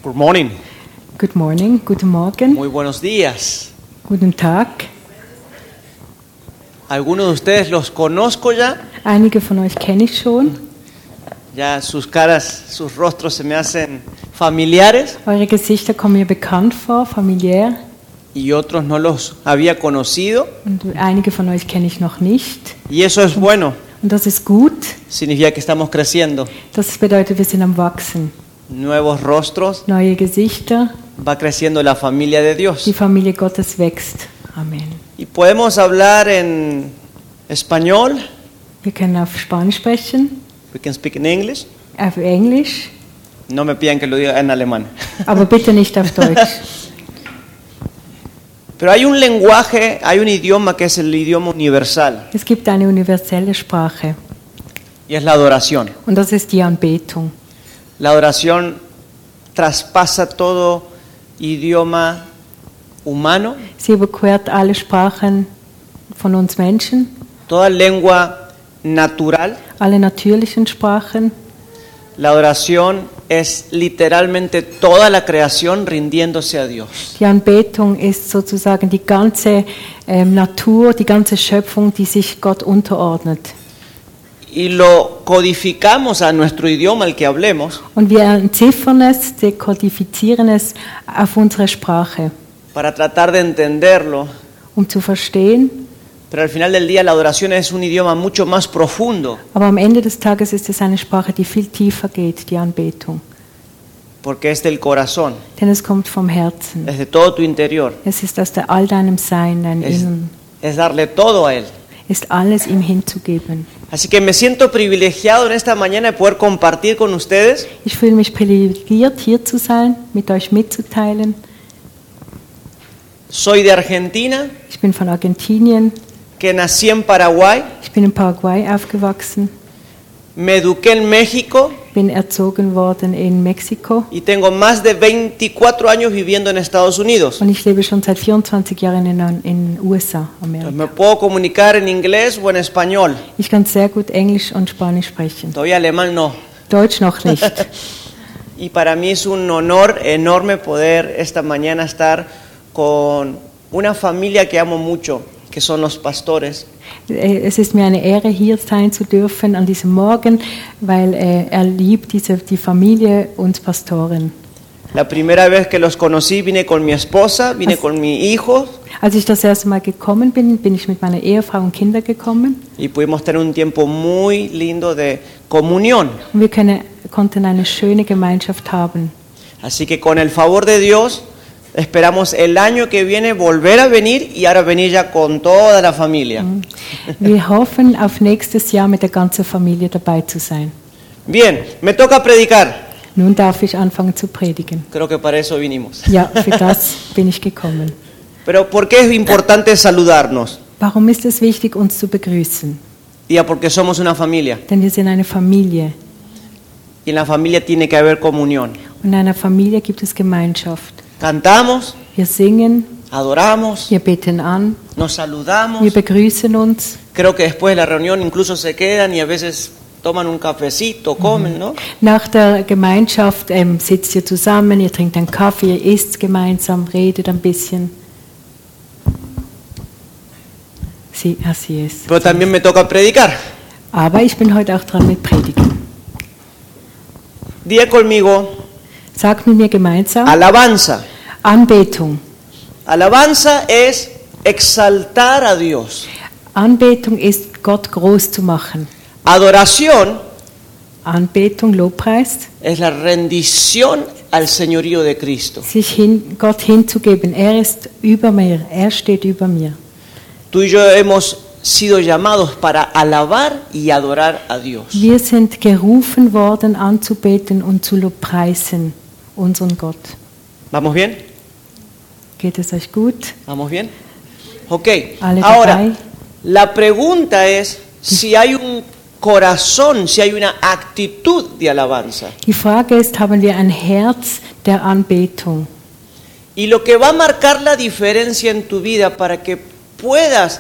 Good morning. Good morning, guten Morgen, Muy buenos días. guten Tag. Algunos de ustedes los conozco ya. Einige von euch kenne ich schon. Ya sus caras, sus rostros se me hacen familiares. Eure Gesichter kommen mir bekannt vor, familiär. Y otros no los había conocido. Und einige von euch kenne ich noch nicht. Y eso es bueno. Und das ist gut. Significa que estamos creciendo. Das bedeutet, wir sind am Wachsen. Nuevos rostros. Neue Gesichter. Va creciendo la familia de Dios. Die Familie Gottes wächst. Amen. Y podemos hablar en español. Wir können auf Spanisch sprechen, We can speak in English. auf Englisch, No me pidan que lo diga en alemán. aber bitte nicht auf Deutsch. Pero hay un lenguaje, hay un idioma que es el idioma universal. Es gibt eine universelle Sprache Y es la adoración. und das ist die Anbetung. La adoración traspasa todo idioma humano, Sie überquert alle Sprachen von uns Menschen, toda lengua natural. alle natürlichen Sprachen. La adoración es literalmente toda la creación rindiéndose a Dios. Die Anbetung ist sozusagen die ganze Natur, die ganze Schöpfung, die sich Gott unterordnet. Y lo codificamos a nuestro idioma, el que hablemos, Und wir entziffern es, dekodifizieren es auf unsere Sprache, para tratar de entenderlo. zu verstehen. Pero al final del día la adoración es un idioma mucho más profundo, Aber am Ende des Tages ist es eine Sprache, die viel tiefer geht, die Anbetung. porque es del corazón, Denn es kommt vom Herzen. es de todo tu interior, Es ist aus all deinem Sein, deinem Inneren. es darle todo a Él. Ist alles ihm hinzugeben. Así que me siento privilegiado en esta mañana de poder compartir con ustedes. Ich fühle mich privilegiert, hier zu sein, mit euch mitzuteilen. Soy de Argentina, Ich bin von Argentinien. que nací en Paraguay, Ich bin in Paraguay aufgewachsen. me eduqué en México Bin erzogen worden in Mexiko. y tengo más de 24 años viviendo en Estados Unidos. Und ich lebe schon seit 24 Jahren in USA, Entonces Amerika. me puedo comunicar en inglés o en español. Ich kann sehr gut Englisch und Spanisch sprechen. Todavía alemán no. Deutsch noch nicht. Y para mí es un honor enorme poder esta mañana estar con una familia que amo mucho, que son los pastores. Es ist mir eine Ehre, hier sein zu dürfen an diesem Morgen, weil liebt die Familie und Pastoren. La primera vez que los conocí vine con mi esposa, vine con mi hijo Als ich das erste Mal gekommen bin, bin ich mit meiner Ehefrau und Kindern gekommen. y pudimos tener un tiempo muy lindo de comunión. Und wir konnten eine schöne Gemeinschaft haben. Así que con el favor de Dios esperamos el año que viene volver a venir y ahora venir ya con toda la familia. Wir hoffen, auf nächstes Jahr mit der ganzen Familie dabei zu sein. Bien, me toca predicar. Nun darf ich anfangen zu predigen. Creo que para eso vinimos. Ja, für das bin ich gekommen. Pero ¿por qué es importante saludarnos? Warum ist es wichtig, uns zu begrüßen? Diga, porque somos una familia. Denn wir sind eine Familie. Y en la familia tiene que haber comunión. Und in einer Familie gibt es Gemeinschaft. Cantamos, Wir singen, adoramos, wir beten an, nos saludamos. wir begrüßen uns. Creo que después de la reunión incluso se quedan y a veces toman un cafecito, comen, ¿no? Nach der Gemeinschaft sitzt ihr zusammen, ihr trinkt einen Kaffee, ihr isst gemeinsam, redet ein bisschen. Sí, así es. Pero también me toca predicar. Aber ich bin heute auch dran mit Predigen. Diga conmigo, Sagt mit mir gemeinsam, alabanza. Anbetung. Alabanza es exaltar a Dios. Anbetung ist, Gott groß zu machen. Adoración Anbetung, Lobpreis, es la rendición al señorío de Cristo. sich Gott hinzugeben. Er ist über mir, er steht über mir. Tú y yo hemos sido llamados para alabar y adorar a Dios. Wir sind gerufen worden, anzubeten und zu lobpreisen unseren Gott. ¿Vamos bien? Geht es euch gut? ¿Vamos bien? Ok. Alle Ahora, dabei? la pregunta es si hay un corazón, si hay una actitud de alabanza. Die Frage ist, haben wir ein Herz der Anbetung? Y lo que va a marcar la diferencia en tu vida para que puedas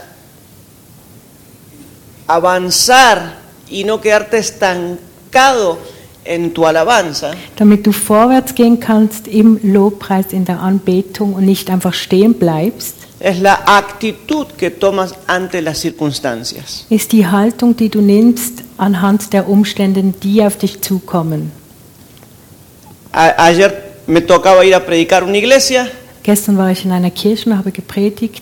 avanzar y no quedarte estancado en tu alabanza damit du vorwärts gehen kannst im Lobpreis, in der Anbetung und nicht einfach stehen bleibst, es la actitud que tomas ante las circunstancias. ist die Haltung, die du nimmst anhand der Umstände, die auf dich zukommen. Ayer me tocaba ir a predicar una iglesia, Gestern war ich in einer Kirche und habe gepredigt.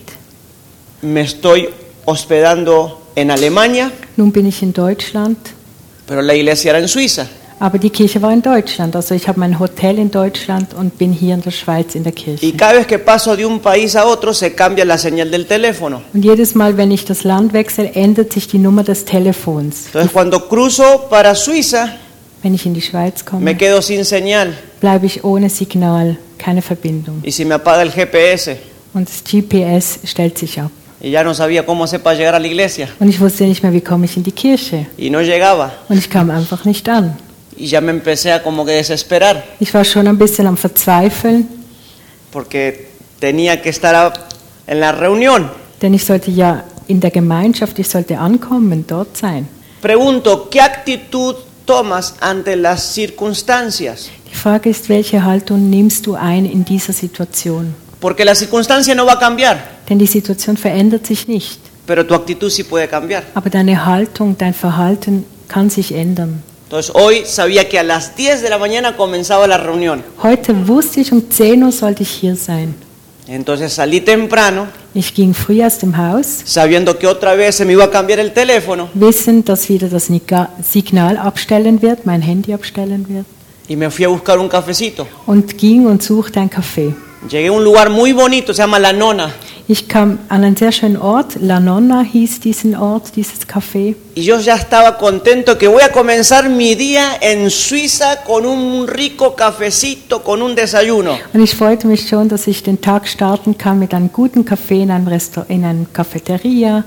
me estoy hospedando en Alemania, Nun bin ich in Deutschland, pero la iglesia era en Suiza. aber die Kirche war in Deutschland. Also ich habe mein Hotel in Deutschland und bin hier in der Schweiz in der Y Kirche. cada vez que paso de un país a otro se cambia la señal del teléfono. Und jedes Mal, wenn ich das Land wechsle, ändert sich die Nummer des Telefons. Entonces cuando cruzo para Suiza Wenn ich in die Schweiz me komme, quedo sin señal bleibe ich ohne Signal, keine Verbindung. y se me apaga el GPS Und das GPS stellt sich ab. y ya no sabía cómo hacer para llegar a la iglesia Und ich wusste nicht mehr, wie komme ich in die Kirche. y no llegaba Und ich kam einfach nicht an. y ya me empecé a como que desesperar Ich war schon ein bisschen am Verzweifeln, porque tenía que estar en la reunión. denn ich sollte ja in der Gemeinschaft, ich sollte ankommen, dort sein. Pregunto, ¿qué actitud tomas ante las circunstancias? Die Frage ist, welche Haltung nimmst du ein in dieser Situation? Porque la circunstancia no va a cambiar, Denn die Situation verändert sich nicht. pero tu actitud sí puede cambiar. Aber deine Haltung, dein Verhalten kann sich ändern. Entonces hoy sabía que a las 10 de la mañana comenzaba la reunión. Heute wusste ich, um 10 Uhr sollte ich hier sein. Entonces salí temprano, Ich ging früh aus dem Haus, sabiendo que otra vez se me iba a cambiar el teléfono, wissend, dass wieder das Signal abstellen wird, mein Handy abstellen wird, y me fui a buscar un cafecito. und ging und suchte ein Café. Llegué a un lugar muy bonito, se llama La Nona, Ich kam an einen sehr schönen Ort, La Nonna hieß diesen Ort, dieses Café. y yo ya estaba contento que voy a comenzar mi día en Suiza con un rico cafecito, con un desayuno. Und ich freute mich schon, dass ich den Tag starten kann mit einem guten Café in einem in einer Cafeteria.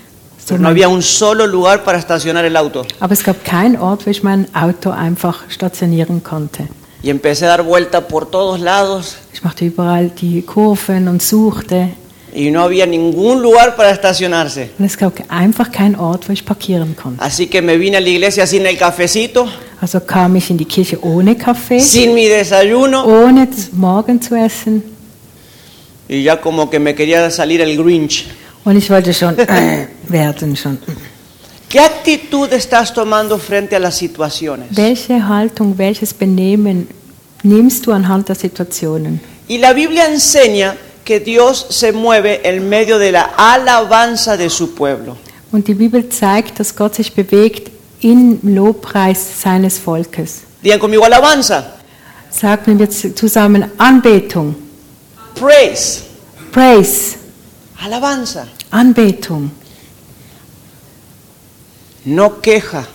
So Pero no había un solo lugar para estacionar el auto. Aber es gab keinen Ort, wo ich mein Auto einfach stationieren konnte. Y empecé a dar vuelta por todos lados Ich machte überall die Kurven und suchte. y no había ningún lugar para estacionarse. Und es gab einfach keinen Ort, wo ich parkieren konnte. Así que me vine a la iglesia sin el cafecito, Also kam ich in die Kirche ohne Kaffee, sin mi desayuno, ohne Morgen zu essen. y ya como que me quería salir el Grinch. Und ich wollte schon werden schon. ¿Qué actitud estás tomando frente a las situaciones? Welche Haltung, welches Benehmen nimmst du anhand der Situationen? Y la Biblia enseña que Dios se mueve en medio de la alabanza de su pueblo. Und die Bibel zeigt, dass Gott sich bewegt im Lobpreis seines Volkes. Digan conmigo alabanza, Sagen wir zusammen Anbetung, praise, Praise, alabanza, Anbetung, no queja.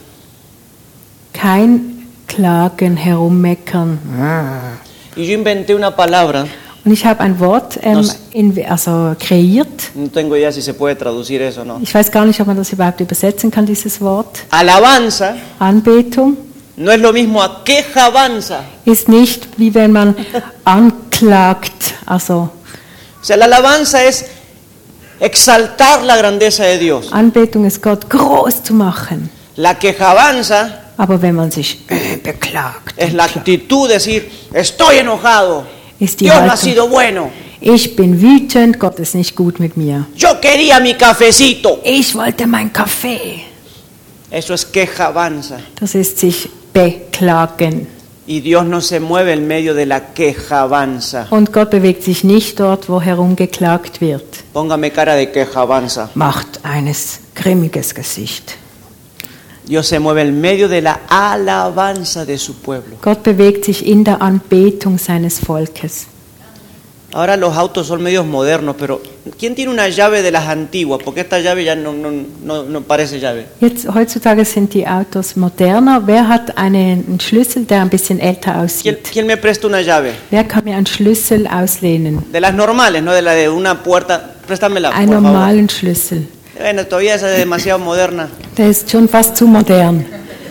kein Klagen, Herummeckern. Y yo inventé una palabra, Und ich habe ein Wort kreiert. no tengo idea si se puede traducir eso o no. Ich weiß gar nicht, ob man das überhaupt übersetzen kann, dieses Wort. Alabanza Anbetung no es lo mismo a quejabanza. ist nicht, wie wenn man anklagt. Also O sea, la alabanza es exaltar la grandeza de Dios. Anbetung ist Gott groß zu machen. La quejabanza Aber wenn man sich beklagt, es la actitud de decir, estoy enojado, ist die Dios no ha Haltung, sido bueno, ich bin wütend, Gott ist nicht gut mit mir. yo quería mi cafecito. Ich wollte mein Kaffee. Eso es quejabanza. Das ist sich beklagen. Y Dios no se mueve en medio de la quejabanza. Und Gott bewegt sich nicht dort, wo herumgeklagt wird. Póngame cara de quejabanza. Macht eines grimmiges Gesicht. Dios se mueve en medio de la alabanza de su pueblo. Gott bewegt sich in der Anbetung seines Volkes. Ahora los autos son medios modernos, pero ¿quién tiene una llave de las antiguas? Porque esta llave ya no parece llave. Jetzt, heutzutage sind die Autos moderner. Wer hat einen Schlüssel, der ein bisschen älter aussieht? ¿Quién me presta una llave? Wer kann mir einen Schlüssel auslehnen? De las normales, no de la de una puerta. Préstamela, por Einen favor. normalen Schlüssel. Bueno, todavía esa es demasiado moderna. Der ist schon fast zu modern.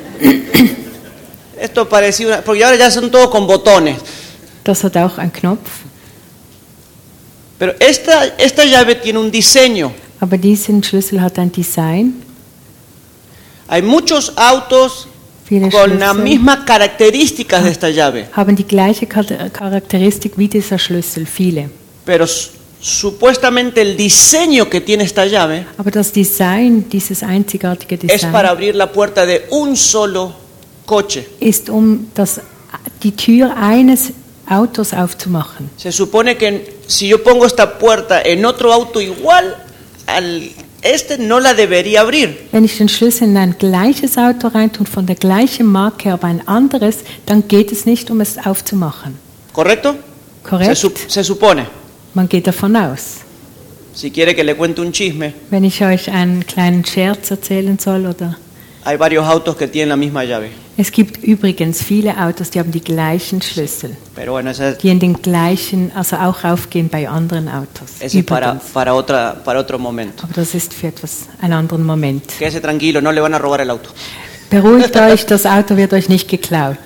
Esto parecía una... Porque ahora ya son todos con botones. Das hat auch einen Knopf. Pero esta llave tiene un diseño. Aber diesen Schlüssel hat ein Design. Hay muchos autos Viele con las Schlüssel mismas características de esta llave, haben die gleiche Charakteristik wie dieser Schlüssel, viele. pero supuestamente el diseño que tiene esta llave Aber das Design, dieses einzigartige es para Design, abrir la puerta de un solo coche. ist, die Tür eines Autos aufzumachen. Se supone que si yo pongo esta puerta en otro auto igual al no la debería abrir. Wenn ich den Schlüssel in ein gleiches Auto reintue und von der gleichen Marke, aber ein anderes, dann geht es nicht, um es aufzumachen. ¿Correcto? Korrekt? Se supone. Man geht davon aus. Si quiere que le cuente un chisme, Wenn ich euch einen kleinen Scherz erzählen soll, oder? hay varios autos que tienen la misma llave. Es gibt übrigens viele Autos, die haben die gleichen Schlüssel, Pero bueno, esa die in den gleichen, also auch aufgehen bei anderen Autos. es Übrigens. para otro momento. Aber das ist für einen anderen Moment. Quédese tranquilo, no le van a robar el auto. Beruhigt euch, das Auto wird euch nicht geklaut.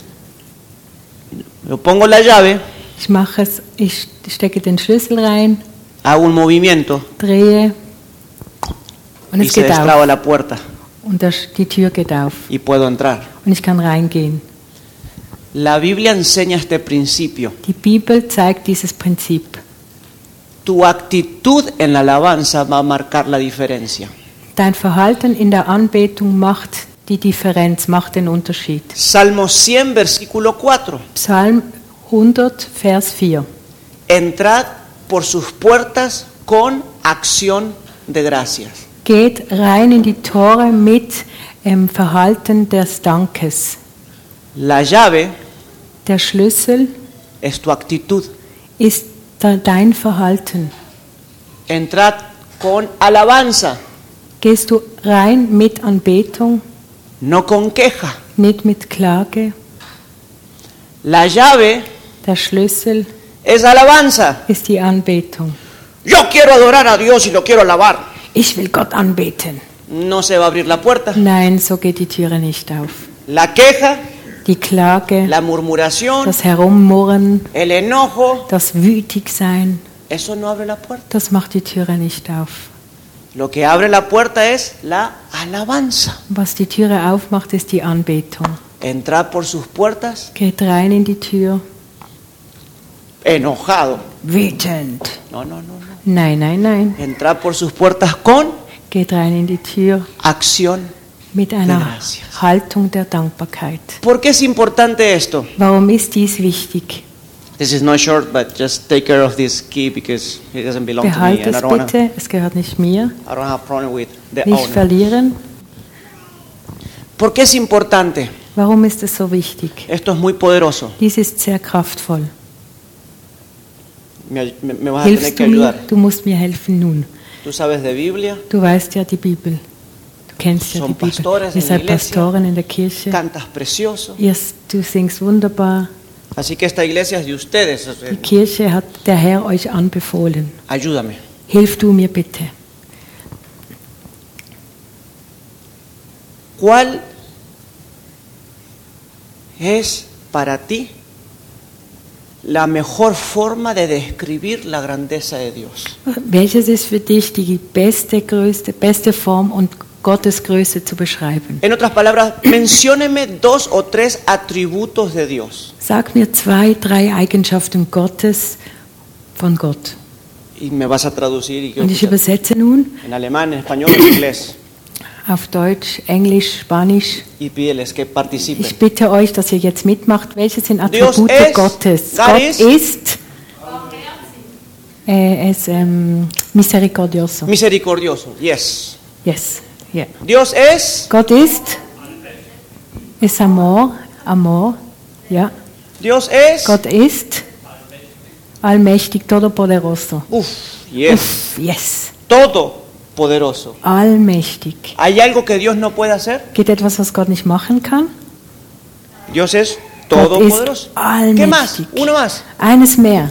Yo pongo la llave, Ich mache es, ich stecke den Schlüssel rein, hago un movimiento drehe und y es se geht auf. destraba la puerta Und die Tür geht auf y puedo entrar. und ich kann reingehen. La Biblia enseña este principio. Die Bibel zeigt dieses Prinzip. Tu actitud en la alabanza va a marcar la diferencia. Dein Verhalten in der Anbetung macht die Differenz, macht den Unterschied. Salmo 100, versículo 4. Psalm 100, Vers 4. Entrad por sus puertas con acción de gracias. Geht rein in die Tore mit Verhalten des Dankes. La llave Der Schlüssel es tu actitud. ist dein Verhalten. Entrad con alabanza, Gehst du rein mit Anbetung, no con queja. nicht mit Klage? La llave Der Schlüssel es alabanza. ist die Anbetung. Yo quiero adorar a Dios y lo quiero alabar. Ich will Gott anbeten. No se va a abrir la puerta. Nein, so geht die Türe nicht auf. La queja, Die Klage, la murmuración, das Herummurren, el enojo, das Wütigsein, eso no abre la puerta. das macht die Türe nicht auf. Lo que abre la puerta es la alabanza. Was die Türe aufmacht, ist die Anbetung. Entrad por sus puertas Geht rein in die Tür, enojado. wütend. No. Nein, nein, nein. Entrad por sus puertas con Geht rein in die Tür acción. mit einer Gracias. Haltung der Dankbarkeit. ¿Por qué es importante esto? Warum ist dies wichtig? This is not short, but just take care of this key because it doesn't belong to me. Behalte And es I don't bitte, es gehört nicht mir. have a problem with the Nicht owner. verlieren. ¿Por qué es importante? Warum ist es so wichtig? Esto es muy poderoso. Dies ist sehr kraftvoll. Me vas a tener Hilfst que du mir? ayudar. Du musst mir helfen nun. Tú sabes de Biblia, Du weißt ja die Bibel. Du kennst ja Son die Bibel. pastores Ihr en la seid iglesia. Pastoren in der Kirche. cantas precioso. Du singst wunderbar. Así que esta iglesia es de ustedes. Die Kirche hat der Herr euch anbefohlen. Ayúdame. Hilf du mir bitte. ¿Cuál es para ti la mejor forma de describir la grandeza de Dios? Welches ist für dich die beste Form und Gottes Größe zu beschreiben? En otras palabras, mencióneme 2 o 3 atributos de Dios. Sag mir 2, 3 Eigenschaften Gottes von Gott. Y me vas a traducir y quiero Und ich escuchar übersetze nun en alemán, en español, en inglés. auf Deutsch, Englisch, Spanisch. Y pídeles que participen. Ich bitte euch, dass ihr jetzt mitmacht. Welche sind Dios Attribute es, Gottes? God Gott is- ist misericordioso. Misericordioso, yes. Yes, yeah. Dios es, Gott ist amor, ja. Dios es, Gott ist allmächtig, todopoderoso. yes, Uff, yes, todopoderoso. allmächtig. ¿Hay algo que Dios no puede hacer? Geht etwas, was Gott nicht machen kann? Dios es Gott todopoderoso. ist allmächtig. ¿Qué más? Uno más. Eines mehr.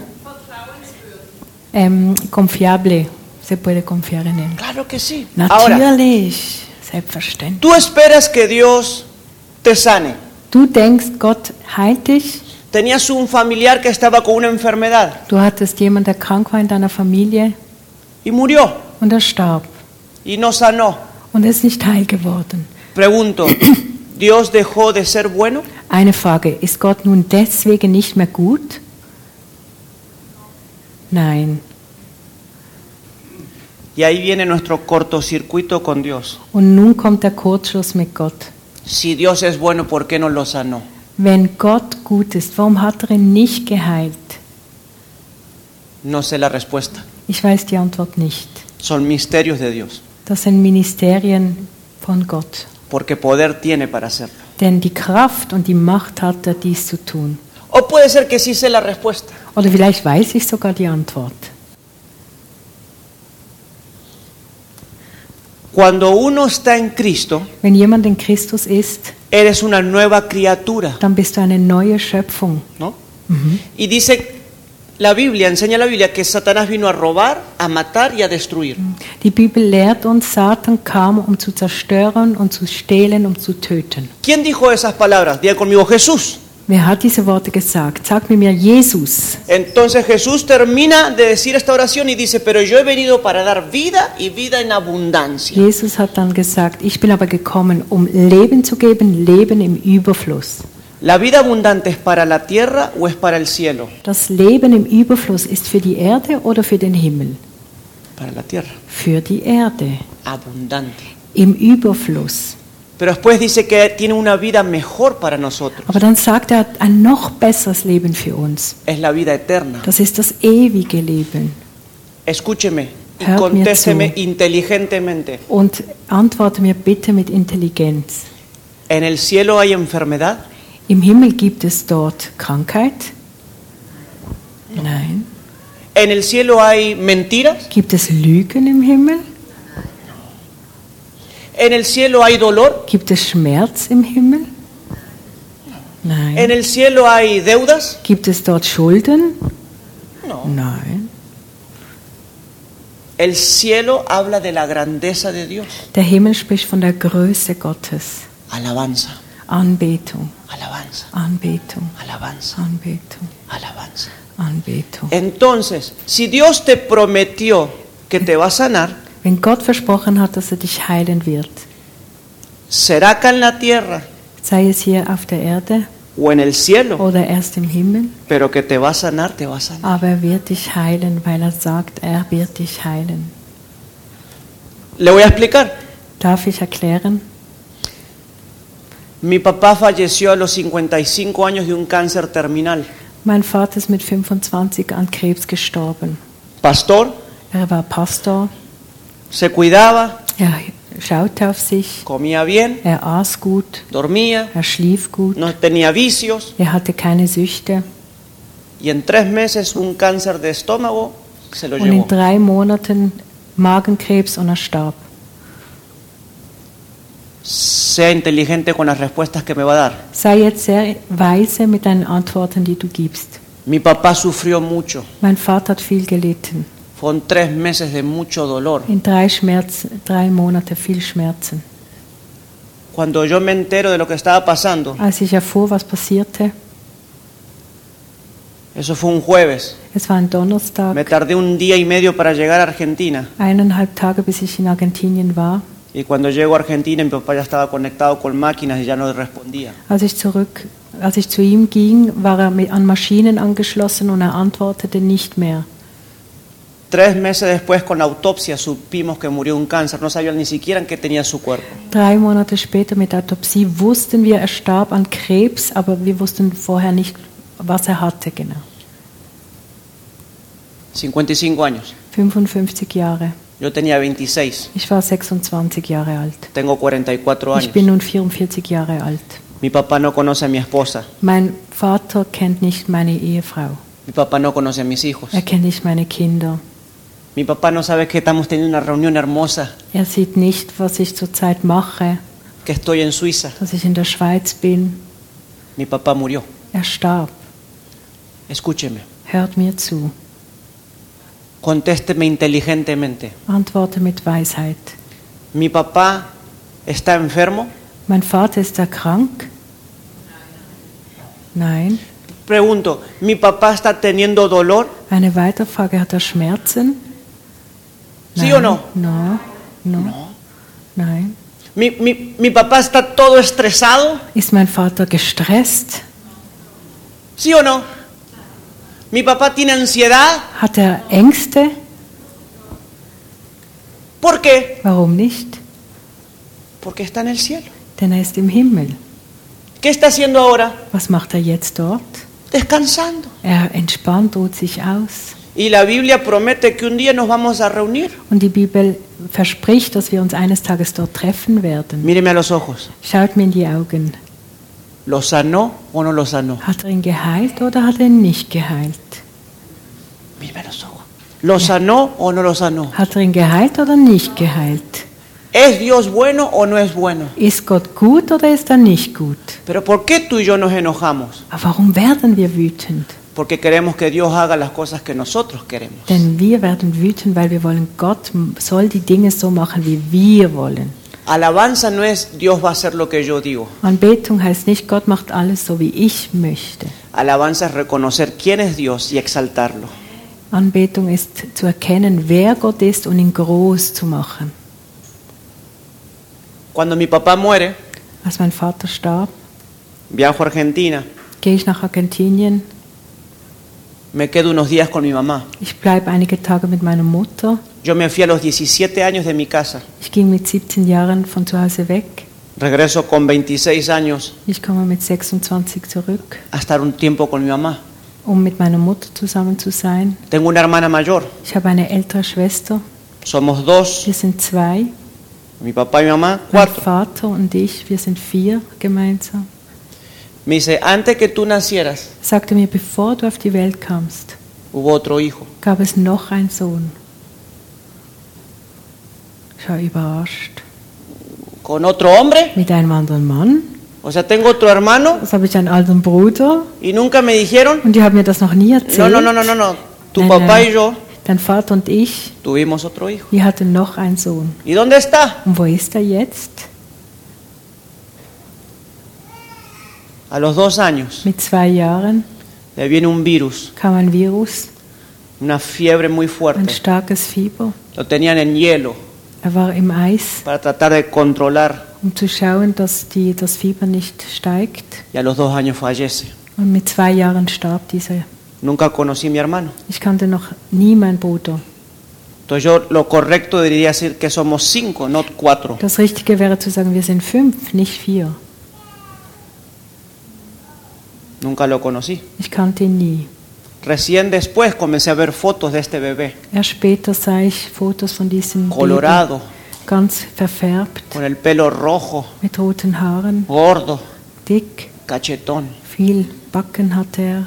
Confiable. Se puede confiar en él. Claro que sí. Ahora, Natürlich. Selbstverständlich. tú esperas que Dios te sane. Du denkst, Gott heilt dich. Tenías un familiar que estaba con una enfermedad Du hattest jemanden, der krank war in deiner Familie y murió und er starb. y no sanó. Und er ist nicht heil geworden. Pregunto, Dios dejó de ser bueno? Eine Frage, ist Gott nun deswegen nicht mehr gut? Nein. Y ahí viene nuestro cortocircuito con Dios. Und nun kommt der Kurzschluss mit Gott. Si Dios es bueno, ¿por qué no lo sanó? Wenn Gott gut ist, warum hat er ihn nicht geheilt? No sé la respuesta. Ich weiß die Antwort nicht. Son misterios de Dios. Das sind Ministerien von Gott. Porque poder tiene para hacerlo. Denn die Kraft und die Macht hat er, dies zu tun. O puede ser que sí sé la respuesta. Oder vielleicht weiß ich sogar die Antwort. Cuando uno está en Cristo, Wenn jemand in Christus ist, eres una nueva criatura, dann bist du eine neue Schöpfung. ¿no? Y dice la Biblia, enseña la Biblia que Satanás vino a robar, a matar y a destruir. Die Bibel lehrt uns, Satan kam, um zu zerstören und zu stehlen, um zu töten. ¿Quién dijo esas palabras? Diga conmigo, Jesús. Wer hat diese Worte gesagt? Sag mir Jesus. Entonces Jesús termina de decir esta oración y dice, pero yo he venido para dar vida y vida en abundancia. Jesus hat dann gesagt, ich bin aber gekommen, um Leben zu geben, Leben im Überfluss. ¿La vida abundante es para la tierra o es para el cielo? Das Leben im Überfluss ist für die Erde oder für den Himmel? Para la tierra. Für die Erde. Abundante. Im Überfluss. Pero después dice que tiene una vida mejor para nosotros. Aber dann sagt er, ein noch besseres Leben für uns. Es la vida eterna. Das ist das ewige Leben. Escúcheme y Hört mir contésteme zu. inteligentemente. Und antworte mir bitte mit Intelligenz. ¿En el cielo hay enfermedad? Im Himmel gibt es dort Krankheit? Nein. ¿En el cielo hay mentiras? Gibt es Lügen im Himmel? ¿En el cielo hay dolor? Gibt es Schmerz im Himmel? ¿En Nein. el cielo hay deudas? Gibt es dort Schulden? No. Nein. El cielo habla de la grandeza de Dios. Der Himmel spricht von der Größe Gottes. Alabanza, Anbetung, alabanza, Anbetung, alabanza, Anbetung, alabanza. Anbetung. Entonces, si Dios te prometió que te va a sanar, Wenn Gott versprochen hat, dass er dich heilen wird, será acá en la tierra sei es hier auf der Erde o en el cielo, oder erst im Himmel, pero que te va a sanar, te va a sanar. aber er wird dich heilen, weil er sagt, er wird dich heilen. Le voy a explicar. Darf ich erklären? Mi papá falleció a los 55 años de un cáncer terminal. Mein Vater ist mit 25 an Krebs gestorben. Pastor, Er war Pastor, se cuidaba, er schaute auf sich, comía bien, er aß gut, dormía, er schlief gut, no tenía vicios er hatte keine Süchte. y en 3 meses un cáncer de estómago se lo Und in llevó. 3 Monaten Magenkrebs und er starb. Sea inteligente con las respuestas que me va a dar. Sei jetzt sehr weise mit deinen Antworten, die du gibst. Mi papá sufrió mucho. Mein Vater hat viel gelitten. Fueron 3 meses de mucho dolor. In 3 Monate viel Schmerzen. Cuando yo me entero de lo que estaba pasando, Als ich erfuhr, was passierte, eso fue un jueves. es war ein Donnerstag, Me tardé 1 día y medio para llegar a Argentina. 1,5 Tage, bis ich in Argentinien war. Y cuando llego a Argentina, mi papá ya estaba conectado con máquinas y ya no respondía. Als ich zu ihm ging, war er an Maschinen angeschlossen und er antwortete nicht mehr. 3 meses después, con la autopsia, supimos que murió de un cáncer. No sabían ni siquiera en qué tenía su cuerpo. 3 Monate später mit der Autopsie wussten wir, er starb an Krebs, aber wir wussten vorher nicht, was er hatte genau. 55 años. 55 Jahre. Yo tenía 26. Ich war 26 Jahre alt. Tengo 44 Ich bin años. nun 44 Jahre alt. Mi papá no conoce a mi esposa. Mein Vater kennt nicht meine Ehefrau. Mi papá no conoce a mis hijos. Er kennt nicht meine Kinder. Mi papá no sabe que estamos teniendo una reunión hermosa, Er sieht nicht, was ich zurzeit mache, que estoy en Suiza. dass ich in der Schweiz bin. Mi papá murió. Er starb. Escúcheme. Hört mir zu. Contésteme inteligentemente. Antworte mit Weisheit. Mi papá está enfermo. Mein Vater ist krank? Nein. Pregunto, ¿mi papá está teniendo dolor? Eine weitere Frage, hat er Schmerzen? ¿Sí o no? No. Nein. Mi papá está todo estresado, Ist mein Vater gestresst? ¿sí o no? Mi papá tiene ansiedad, Hat er Ängste? ¿por qué? Warum nicht? Porque está en el cielo. Denn er ist im Himmel. ¿Qué está haciendo ahora? Was macht er jetzt dort? Descansando. Er entspannt, ruht sich aus. Y la Biblia promete que un día nos vamos a reunir. Und die Bibel verspricht, dass wir uns eines Tages dort treffen werden. Míreme a los ojos. Schaut mir in die Augen. ¿Lo sanó o no lo sanó? Hat er ihn geheilt oder hat er ihn nicht geheilt? Míreme a los ojos. ¿Lo sanó o no lo sanó? Hat er ihn geheilt oder nicht geheilt? ¿Es Dios bueno o no es bueno? Ist Gott gut oder ist er nicht gut? Pero ¿por qué tú y yo nos enojamos? Aber warum werden wir wütend? Porque queremos que Dios haga las cosas que nosotros queremos. Denn wir werden wütend, weil wir wollen, Gott soll die Dinge so machen, wie wir wollen. Alabanza no es Dios va a hacer lo que yo digo. Anbetung heißt nicht, Gott macht alles so, wie ich möchte. Alabanza es reconocer quién es Dios y exaltarlo. Anbetung ist zu erkennen, wer Gott ist und ihn groß zu machen. Cuando mi papá muere, Als mein Vater starb, viajo a Argentina, gehe ich nach Argentinien. me quedo unos días con mi mamá. Ich bleibe einige Tage mit meiner Mutter. Yo me fui a los 17 años de mi casa. Ich ging mit 17 Jahren von zu Hause weg. Regreso con 26 años Ich komme mit 26 zurück, a estar un tiempo con mi mamá. mit meiner Mutter zusammen zu sein. Tengo una hermana mayor. Ich habe eine ältere Schwester. Somos dos, Wir sind 2. mi papá y mi mamá, Mein 4. Vater und ich, wir sind 4 gemeinsam. Me dice, antes que tú nacieras, Er sagte mir, bevor du auf die Welt kamst, hubo otro hijo. gab es noch einen Sohn. Ich war überrascht. Con otro hombre. Mit einem anderen Mann. O sea, tengo otro hermano Das habe ich einen alten Bruder. y nunca me dijeron, Und die haben mir das noch nie erzählt. no. Tu Nein, papá nein. y yo Dein Vater und ich, tuvimos otro hijo. wir hatten noch einen Sohn. ¿Y dónde está? Und wo ist er jetzt? A los 2 años Mit 2 Jahren le viene un virus, kam ein Virus, una fiebre muy ein fuerte. starkes Fieber. Lo tenían en hielo Er war im Eis, para tratar de controlar zu schauen, dass das Fieber nicht steigt. y a los 2 años fallece. Und mit 2 Jahren starb dieser. Nunca conocí a mi hermano. Ich kannte noch nie meinen Bruder. Entonces yo lo correcto diría decir que somos 5, no 4. Das Richtige wäre zu sagen, wir sind 5, nicht 4. Nunca lo conocí. Ich kannte ihn nie. Recién después comencé a ver fotos de este bebé, Erst später sah ich Fotos von diesem colorado, Baby, ganz verfärbt, con el pelo rojo, mit roten Haaren, gordo, dick, cachetón. viel Backen hatte er.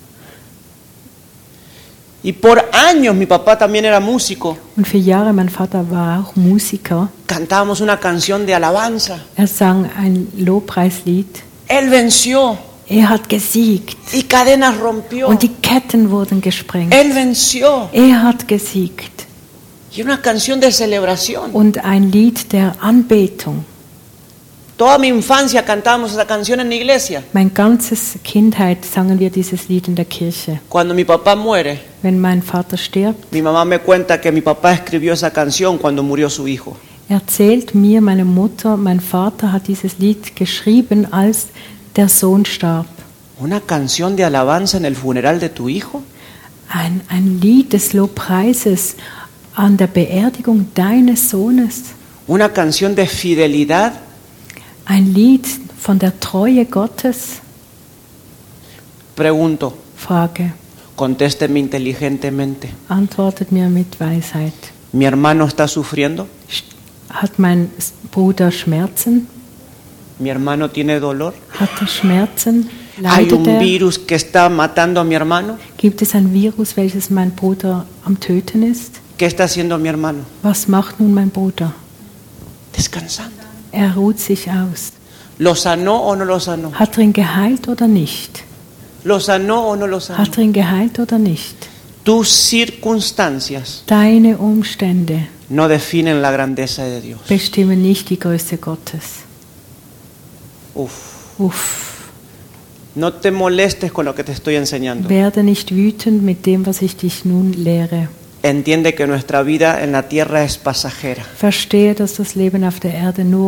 Y por años mi papá también era músico. Und für Jahre, mein Vater war auch Musiker. Cantábamos una canción de alabanza. Er sang ein Lobpreislied. Él venció Er hat gesiegt y cadenas rompió. und die Ketten wurden gesprengt. Él venció. Er hat gesiegt. Y una canción de celebración. Und ein Lied der Anbetung. Toda mi infancia cantábamos esa canción en la iglesia. Mein ganzes Kindheit sangen wir dieses Lied in der Kirche. Cuando mi papá muere, Wenn mein Vater stirbt, mi mamá me cuenta que mi papá escribió esa canción cuando murió su hijo. erzählt mir meine Mutter, mein Vater hat dieses Lied geschrieben, als der Sohn starb. ¿Una canción de alabanza en el funeral de tu hijo? Ein Lied des Lobpreises an der Beerdigung deines Sohnes. ¿Una canción de fidelidad? Ein Lied von der Treue Gottes? Pregunto, Frage. contésteme inteligentemente. Antwortet mir mit Weisheit. ¿Mi hermano está sufriendo? Hat mein Bruder Schmerzen? ¿Mi hermano tiene dolor? Hat er Schmerzen? ¿Hay Leidet un er? virus que está matando a mi hermano? Gibt es ein Virus, welches mein Bruder am Töten ist? ¿Qué está haciendo mi hermano? Was macht nun mein Bruder? Descansando. Er ruht sich aus. ¿Lo sanó o no lo sanó? Hat er ihn geheilt oder nicht? ¿Lo sanó o no lo sanó? Hat er ihn geheilt oder nicht? Tus circunstancias Deine Umstände no definen la grandeza de Dios. bestimmen nicht die Größe Gottes. Uf. Uff. No te molestes con lo que te estoy enseñando. Werde nicht wütend mit dem, was ich dich nun lehre. Entiende que nuestra vida en la tierra es pasajera. Verstehe, dass das Leben auf der Erde nur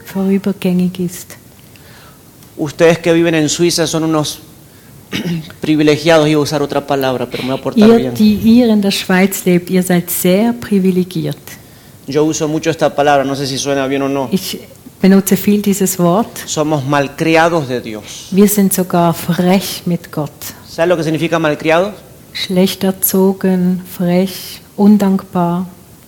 vorübergängig ist. Ustedes que viven en Suiza son unos privilegiados, iba a usar otra palabra, pero me voy a portar Ihr, bien. die ihr in der Schweiz lebt, ihr seid sehr privilegiert. Yo uso mucho esta palabra, no sé si suena bien o no. Ich benutze viel dieses Wort. Somos malcriados de Dios. Wir sind sogar frech mit Gott. ¿Sabes lo que significa malcriados? Schlecht erzogen, frech, undankbar.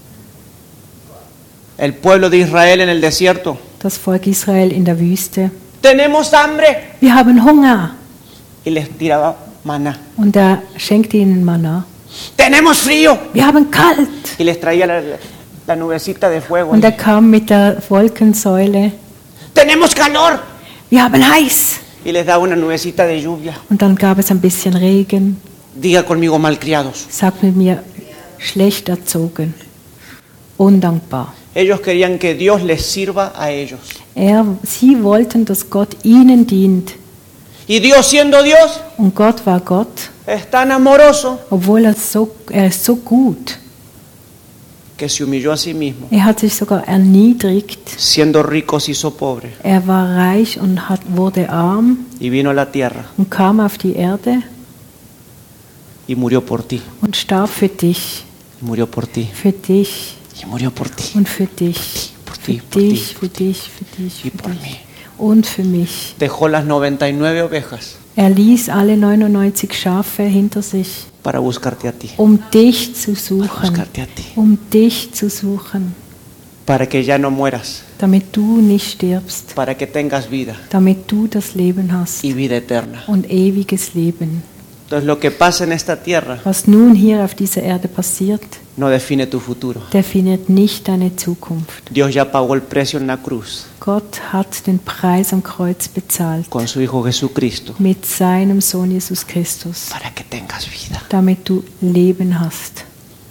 El pueblo de Israel en el desierto. Das Volk Israel in der Wüste. Tenemos hambre. Wir haben Hunger. Y les tiraba maná. Und er schenkte ihnen Manna. Tenemos frío. Wir haben kalt. Y les traía la nubecita de fuego. Und er kam mit der Wolkensäule. Tenemos calor. Wir haben heiß. Y les daba una nubecita de lluvia. Und dann gab es ein bisschen Regen. Diga conmigo malcriados. Sag mit mir, schlecht erzogen. Undankbar. Ellos querían que Dios les sirva a ellos. Sie wollten, dass Gott ihnen dient. Y Dios, siendo Dios, Und Gott war Gott, es tan amoroso obwohl er ist so gut. que se humilló a sí mismo. Er hat sich sogar erniedrigt. Siendo rico se hizo pobre Er war reich und wurde arm y vino a la tierra und kam auf die Erde y murió por ti. und starb für dich, Y murió por ti. für dich Y murió por ti. und für dich. Por Für ti, por dich, ti. für dich, für dich, Y für por dich. mí. Und für mich. Dejó las 99 ovejas Er ließ alle 99 Schafe hinter sich, para buscarte a ti. dich zu Para suchen. buscarte a ti. Dich zu suchen. Para que ya no mueras. Damit du nicht stirbst. Para que tengas vida Damit du das Leben hast. y vida eterna. Und ewiges Leben. Entonces lo que pasa en esta tierra Was nun hier auf dieser Erde passiert, no define tu futuro. definiert nicht deine Zukunft. Dios ya pagó el precio en la cruz Gott hat den Preis am Kreuz bezahlt. con su Hijo Jesucristo Mit seinem Sohn Jesus Christus. para que tengas vida. Damit du Leben hast.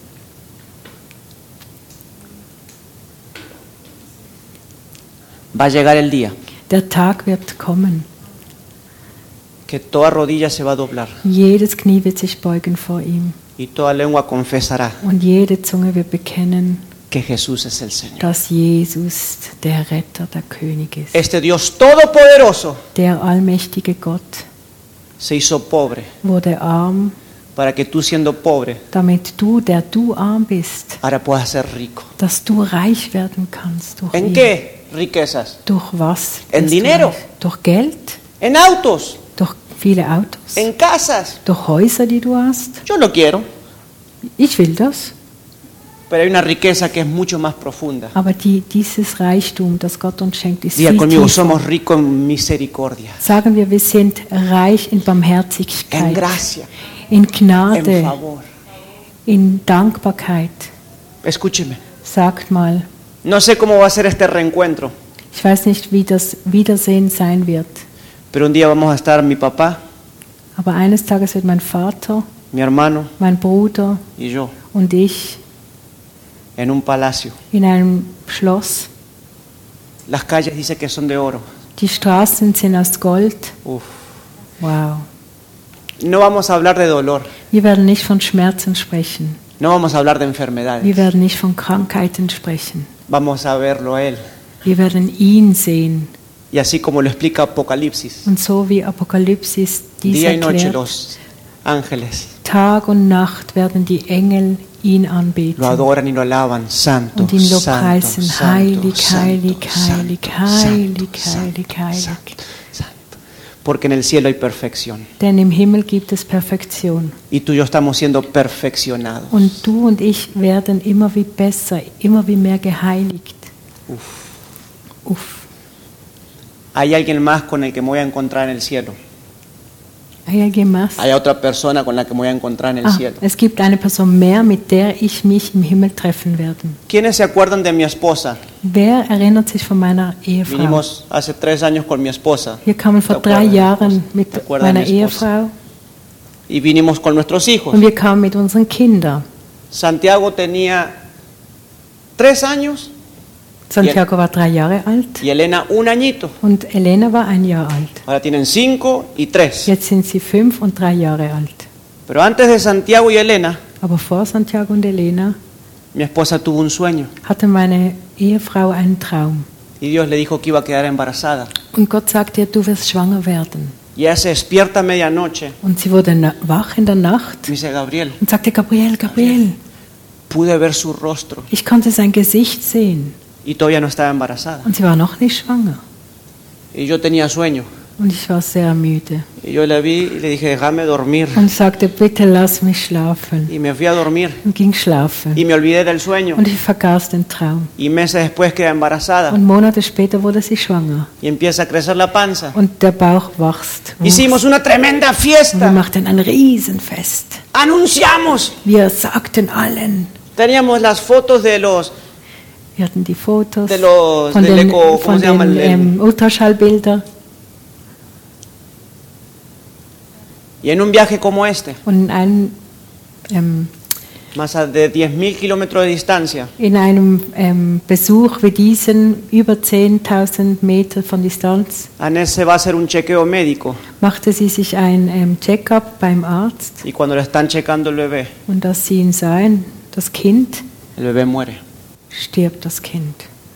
Va a llegar el día Der Tag wird kommen. que toda rodilla se va a doblar Jedes Knie wird sich beugen vor ihm. y toda lengua confesará Und jede Zunge wird bekennen, que Jesús es el Señor. dass Jesus der Retter, der König ist. Este Dios todopoderoso Der allmächtige Gott se hizo pobre wurde arm, para que tú, siendo pobre, damit du, der du arm bist, ahora puedas ser rico. dass du reich werden kannst. Durch ¿En ihn. qué riquezas? Durch was? En wirst du dinero. reich? Durch Geld? En autos, Durch viele Autos? en casas. Durch Häuser, die du hast? Yo lo quiero, Ich will das. pero hay una riqueza que es mucho más profunda. Aber dieses Reichtum, das Gott uns schenkt, ist Diga viel conmigo, tiefer. somos ricos en misericordia, Sagen wir sind reich in en Barmherzigkeit, gracia, in en Gnade, favor. in Dankbarkeit. Escúcheme, Sagt mal, no sé cómo va a ser este reencuentro, ich weiß nicht, wie das Wiedersehen sein wird, pero un día vamos a estar mi papá, aber eines Tages wird mein Vater, mi hermano mein Bruder y yo und ich en un palacio. in einem Schloss. Las calles dice que son de oro. Die Straßen sind aus Gold. Uf. Wow. No vamos a hablar de dolor, Wir werden nicht von Schmerzen sprechen. no vamos a hablar de Wir enfermedades, werden nicht von Krankheiten sprechen. vamos a verlo a Él. Wir werden ihn sehen. Y así como lo explica Apocalipsis, Und so wie Apokalypsis dies día y noche erklärt, los ángeles Tag und Nacht werden die Engel ihn anbeten lo adoran y lo alaban, santo, und ihn santo, lobpreisen. santo, Heilig, santo, heilig, santo, heilig, santo, heilig, santo, heilig, heilig. santo, santo. Porque en el cielo hay perfección Denn im Himmel gibt es Perfektion. y tú y yo estamos siendo perfeccionados. Und du und ich werden immer wie besser, immer wie mehr geheiligt. Uff. Hay alguien más con el que me voy a encontrar en el cielo. ¿Hay alguien más? Hay otra persona con la que me voy a encontrar en el cielo. Es gibt eine Person mehr, mit der ich mich im Himmel treffen werde. ¿Quiénes se acuerdan de mi esposa? Wer erinnert sich von meiner Ehefrau? Vinimos hace 3 años con mi esposa. Wir kamen vor ¿Te 3 acuerdas? Jahren mit ¿Te acuerdas de meiner mi esposa? Ehefrau Y vinimos con nuestros hijos. und wir kamen mit unseren Kindern. Santiago tenía 3 años Santiago war 3 Jahre alt y Elena 1 añito. und Elena war 1 Jahr alt. Ahora tienen 5 y 3. Jetzt sind sie 5 und 3 Jahre alt. Pero antes de Santiago y Elena, Aber vor Santiago und Elena mi esposa tuvo un sueño hatte meine Ehefrau einen Traum. Y Dios le dijo que iba a quedar embarazada. Und Gott sagte ihr, du wirst schwanger werden. Y ella se despierta a medianoche. Und sie wurde wach in der Nacht Me dice, Gabriel, und sagte, Gabriel, Gabriel, pude ver su rostro ich konnte sein Gesicht sehen. y todavía no estaba embarazada. Und sie war noch nicht schwanger. Y yo tenía sueño. Und ich war sehr müde. Y yo la vi y le dije, déjame dormir. Und sagte, bitte lass mich schlafen. Y me fui a dormir. Und ging schlafen. Y me olvidé del sueño. Und ich vergaß den Traum. Y meses después queda embarazada. Und Monate später wurde sie schwanger. Y empieza a crecer la panza. Und der Bauch wächst. Hicimos una tremenda Und wir fiesta. machten ein Riesenfest. Anunciamos. Wir sagten allen. Teníamos las fotos de los Wir hatten die Fotos del den, eco, ¿cómo von se llama? den Ultraschallbildern. Y en un viaje como este, Und más de 10.000 kilómetros de distancia, in einem Besuch wie diesen, über 10.000 Meter von Distanz, Anés se va a hacer un chequeo médico. machte sie sich ein Check-up beim Arzt. Y cuando le están checando el bebé Und als sie ihn sahen, das Kind, el bebé muere. stirbt das Kind.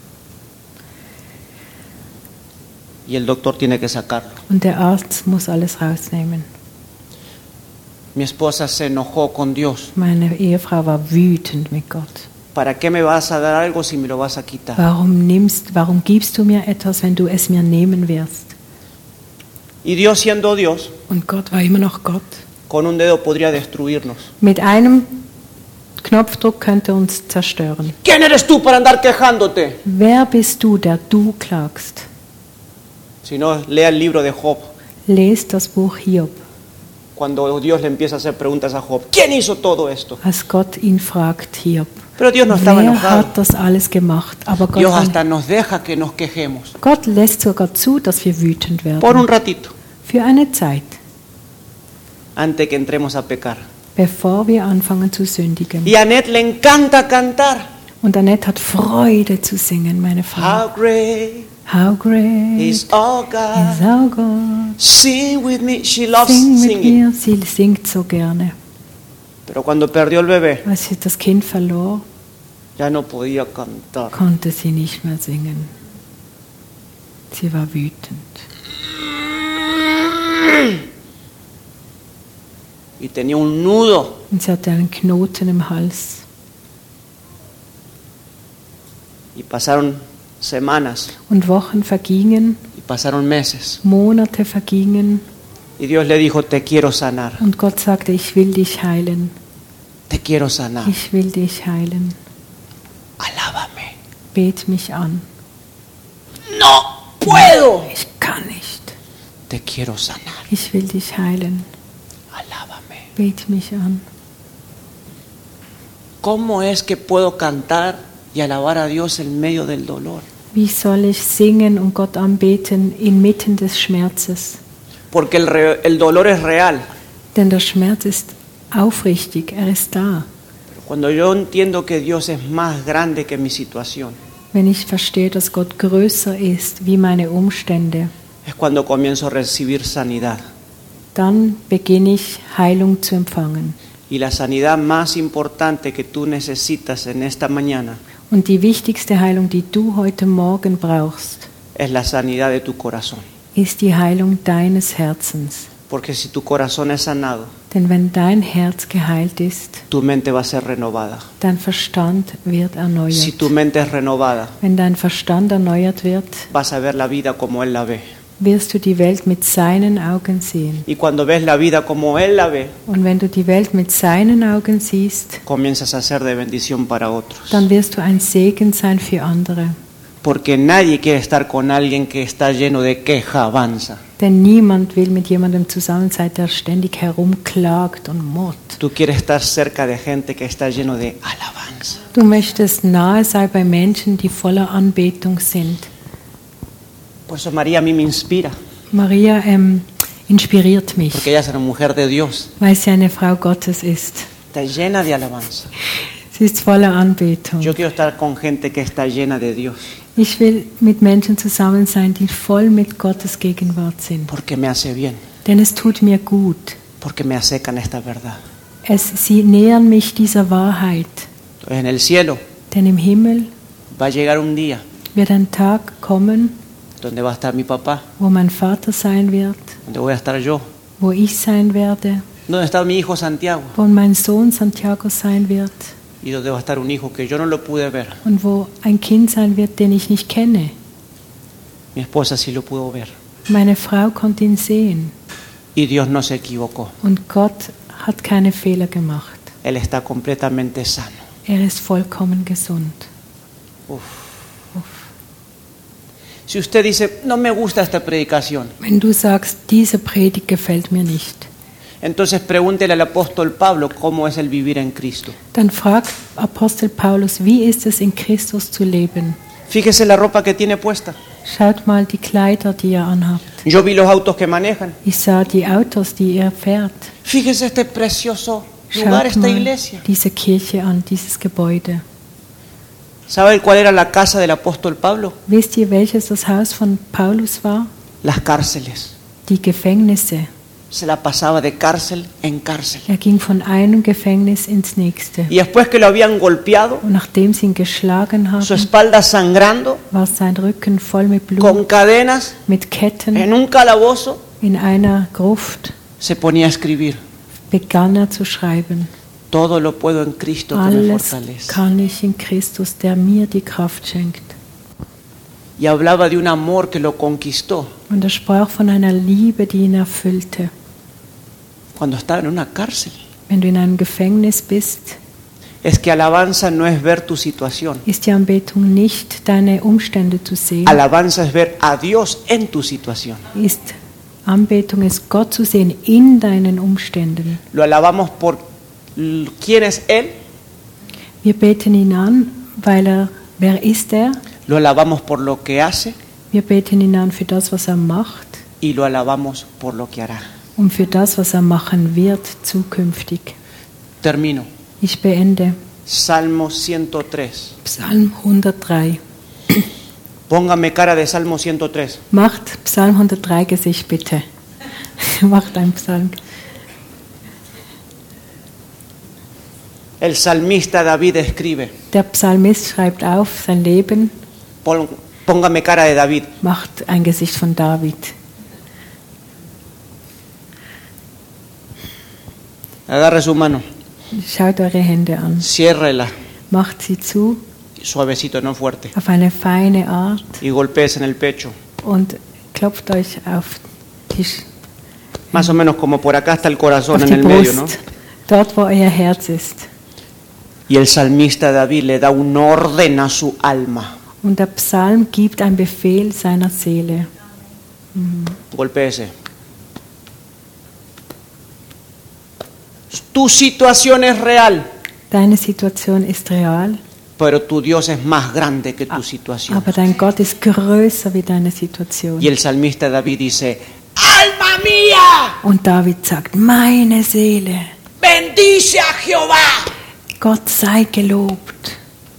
Y el doctor tiene que sacarlo. Und der Arzt muss alles rausnehmen. Mi esposa se enojó con Dios. Meine Ehefrau war wütend mit Gott. ¿Para qué me vas a dar algo si me lo vas a quitar? Warum gibst du mir etwas, wenn du es mir nehmen wirst? Y Dios, siendo Dios, Und Gott war immer noch Gott. con un dedo podría destruirnos. Mit einem Knopfdruck könnte uns zerstören. ¿Quién eres tú para andar quejándote? Wer bist du, der du klagst? Si no, lea el libro de Job. Lest das Buch Hiob, Cuando Dios le empieza a hacer preguntas a Job. ¿Quién hizo todo esto? als Gott ihn fragt, Hiob. Pero Dios no estaba Wer enojado. hat das alles gemacht? Aber Dios Gott, hasta nos deja que nos quejemos. Gott lässt sogar zu, dass wir wütend Por un werden. ratito. Für eine Zeit, Antes que entremos a pecar. bevor wir anfangen zu sündigen. Y a Annette le encanta cantar. Und Annette hat Freude zu singen, meine Frau. How great How great is our is God. our God. Sing with me. She loves Sing mit singing. mir. Sie singt so gerne. Pero cuando perdió el bebé, Als sie das Kind verlor, ya no podía cantar. konnte sie nicht mehr singen. Sie war wütend. Y tenía un nudo. Und sie hatte einen Knoten im Hals. Y pasaron semanas. Und Wochen vergingen, Y pasaron meses. Monate vergingen. Y Dios le dijo, te quiero sanar. Und Gott sagte, ich will dich heilen. Te quiero sanar. Ich will dich heilen. Alábame. Bet mich an. No puedo. Ich kann nicht. Te quiero sanar. Ich will dich heilen. Alábame. Bet mich an. ¿Cómo es que puedo cantar y alabar a Dios en medio del dolor? Wie soll ich singen und Gott anbeten inmitten des Schmerzes? Porque el dolor es real. Denn der Schmerz ist aufrichtig, er ist da. Cuando yo entiendo que Dios es más grande que mi situación, Wenn ich verstehe, dass Gott größer ist wie meine Umstände, es cuando comienzo a recibir sanidad. dann beginne ich Heilung zu empfangen. Y la sanidad más importante que tú necesitas en esta mañana Und die wichtigste Heilung, die du heute Morgen brauchst, es la sanidad de tu corazón. ist die Heilung deines Herzens. Porque si tu corazón es sanado, Denn wenn dein Herz geheilt ist, tu mente va a ser renovada. dein Verstand wird Si erneuert. tu mente es renovada, Wenn dein Verstand erneuert wird, vas a ver la vida como Él la ve. wirst du die Welt mit seinen Augen sehen. Y cuando ves la vida como Él la ve, Und wenn du die Welt mit seinen Augen siehst, comienzas a ser de bendición para otros. dann wirst du ein Segen sein für andere. Porque nadie quiere estar con alguien que está lleno de queja, avanza. Denn niemand will mit jemandem zusammen sein, der ständig herumklagt und murrt. Tú quieres estar cerca de gente que está lleno de alabanza. Du möchtest nahe sein bei Menschen, die voller Anbetung sind. Por eso María a mí me inspira, Maria inspiriert mich, porque ella es una mujer de Dios, weil sie eine Frau Gottes ist. está llena de alabanza. Sie ist voller Anbetung. Yo quiero estar con gente que está llena de Dios, Ich will mit Menschen zusammen sein, die voll mit Gottes Gegenwart sind. porque me hace bien, Denn es tut mir gut. porque me acercan a esta verdad. Sie nähern mich dieser Wahrheit. Entonces en el cielo Denn im Himmel va a llegar un día wird ein Tag kommen, donde va a estar mi papá, wo mein Vater sein wird, donde voy a estar yo, wo ich sein werde, donde está mi hijo Santiago wo mein Sohn Santiago sein wird y donde va a estar un hijo que yo no lo pude ver. und wo ein Kind sein wird, den ich nicht kenne. Mi esposa sí lo pudo ver Meine Frau konnte ihn sehen y Dios no se equivocó. und Gott hat keine Fehler gemacht. Él está completamente sano. Er ist vollkommen gesund. Uf. Si usted dice, no me gusta esta predicación, Wenn du sagst, diese Predigt gefällt mir nicht, entonces pregúntele al apóstol Pablo cómo es el vivir en Cristo. dann fragt Apostel Paulus, wie ist es in Christus zu leben? Fíjese la ropa que tiene puesta. Schaut mal die Kleider, die ihr anhabt. Yo vi los autos que manejan. Ich sah die Autos, die ihr fährt. Fíjese este precioso lugar, Schaut esta mal iglesia. diese Kirche an, dieses Gebäude. ¿Sabe cuál era la casa del apóstol Pablo? Wisst ihr, welches das Haus von Paulus war? Las cárceles. Die Gefängnisse. Se la pasaba de cárcel en cárcel. Er ging von einem Gefängnis ins nächste. Y después que lo habían golpeado, Und nachdem sie ihn geschlagen su haben, espalda sangrando, war sein Rücken voll mit Blut, con cadenas, mit Ketten. en un calabozo, In einer Gruft se ponía a escribir. begann er zu schreiben. Todo lo puedo en Cristo que me Alles fortalece. kann ich in Christus, der mir die Kraft schenkt. Y hablaba de un amor que lo conquistó Und er sprach von einer Liebe, die ihn erfüllte. cuando estaba en una cárcel. Wenn du in einem Gefängnis bist, Es que alabanza no es ver tu situación. ist die Anbetung nicht, deine Umstände zu sehen. Alabanza es ver a Dios en tu situación. Anbetung ist Gott zu sehen in deinen Umständen. Lo alabamos por quién es Él, Wir beten ihn an, wer ist er? lo alabamos por lo que hace Wir beten ihn an für das, was er macht y lo alabamos por lo que hará. und für das, was er machen wird zukünftig. Termino. Ich beende. Salmo 103. Psalm 103. Póngame cara de Salmo 103. Macht Psalm 103 Gesicht bitte. Macht ein Psalm. El salmista David escribe. Der Psalmist schreibt auf sein Leben. Póngame cara de David. Macht ein Gesicht von David. Agarre su mano. Schaut eure Hände an. Ciérrela. Macht sie zu. Suavecito, no fuerte. Auf eine feine Art. Y golpees en el pecho. Und klopft euch auf die, Más o menos como por acá está el corazón auf en die el medio, ¿no? Brust. Dort, wo euer Herz ist. Y el salmista David le da un orden a su alma. Und der Psalm gibt einen Befehl seiner Seele. Golpéese. Tu situación es real, Deine Situation ist real, pero tu Dios es más grande que tu situación. aber dein Gott ist größer wie deine Situation. Y el salmista David dice, alma mía, Und David sagt, meine Seele, bendice a Jehová. Gott sei gelobt.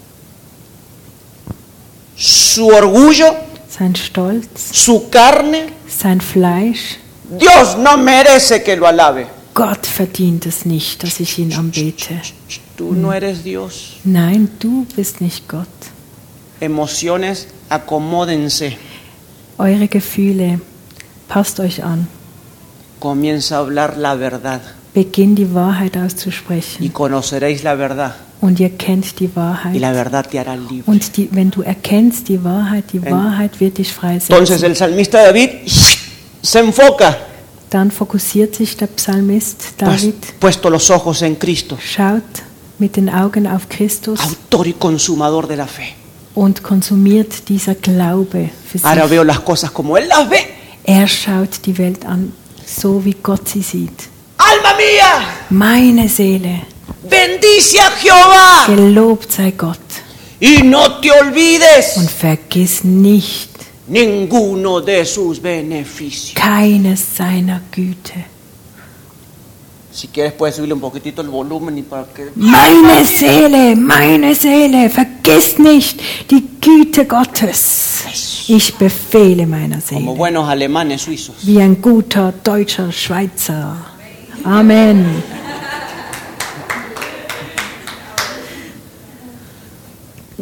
Su orgullo, Sein Stolz, su carne, sein Fleisch, Dios no merece que lo alabe. Gott verdient es nicht, dass ich ihn anbete. Tú no eres Dios. Nein, du bist nicht Gott. Emociones, acomódense. Eure Gefühle, passt euch an. Comienza a hablar la verdad Beginn die Wahrheit y auszusprechen. conoceréis la verdad Und ihr kennt die y la Wahrheit. verdad te hará libre. Und wenn du erkennst die Wahrheit wird dich Entonces freisetzen. el salmista David se enfoca, Dann fokussiert sich der Psalmist David, puesto los ojos en Cristo, schaut mit den Augen auf Christus autor y consumador de la fe. und konsumiert dieser Glaube für Ahora veo sich. las cosas como Él las ve. Er schaut die Welt an, so wie Gott sie sieht. Alma mía, Meine Seele, bendice a Jehová gelobt sei Gott y no te olvides und vergiss nicht ninguno de sus beneficios. keines seiner Güte. Si quieres puedes subirle un poquitito el volumen y para que Meine Seele, vergiss nicht die Güte Gottes. Ich befehle meiner como Seele, buenos alemanes suizos. wie ein guter deutscher Schweizer. Amen.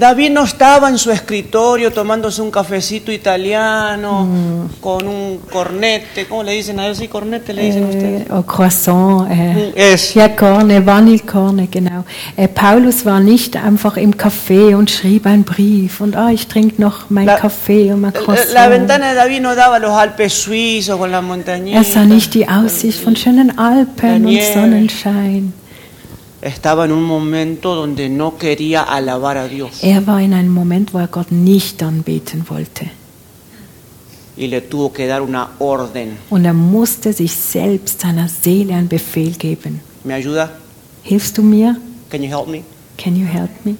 David no estaba en su escritorio tomándose un cafecito italiano con un cornete. ¿Cómo le dicen a eso? ¿Sí, cornete le dicen ustedes? Croissant. Es. Ja, Korne, Vanillekorne, genau. Paulus war nicht einfach im Café und schrieb einen Brief und ich trinke noch mein Kaffee und mein Croissant. La ventana de David no daba los Alpes suizos con las montañitas. Sah nicht die Aussicht von schönen Alpen und Sonnenschein. Estaba en un momento donde no quería alabar a Dios. War in einem Moment, wo Gott nicht anbeten wollte. Y le tuvo que dar una orden. Und musste sich selbst seiner Seele einen Befehl geben. ¿Me ayuda? Hilfst du mir? Can you help me? Can you help me?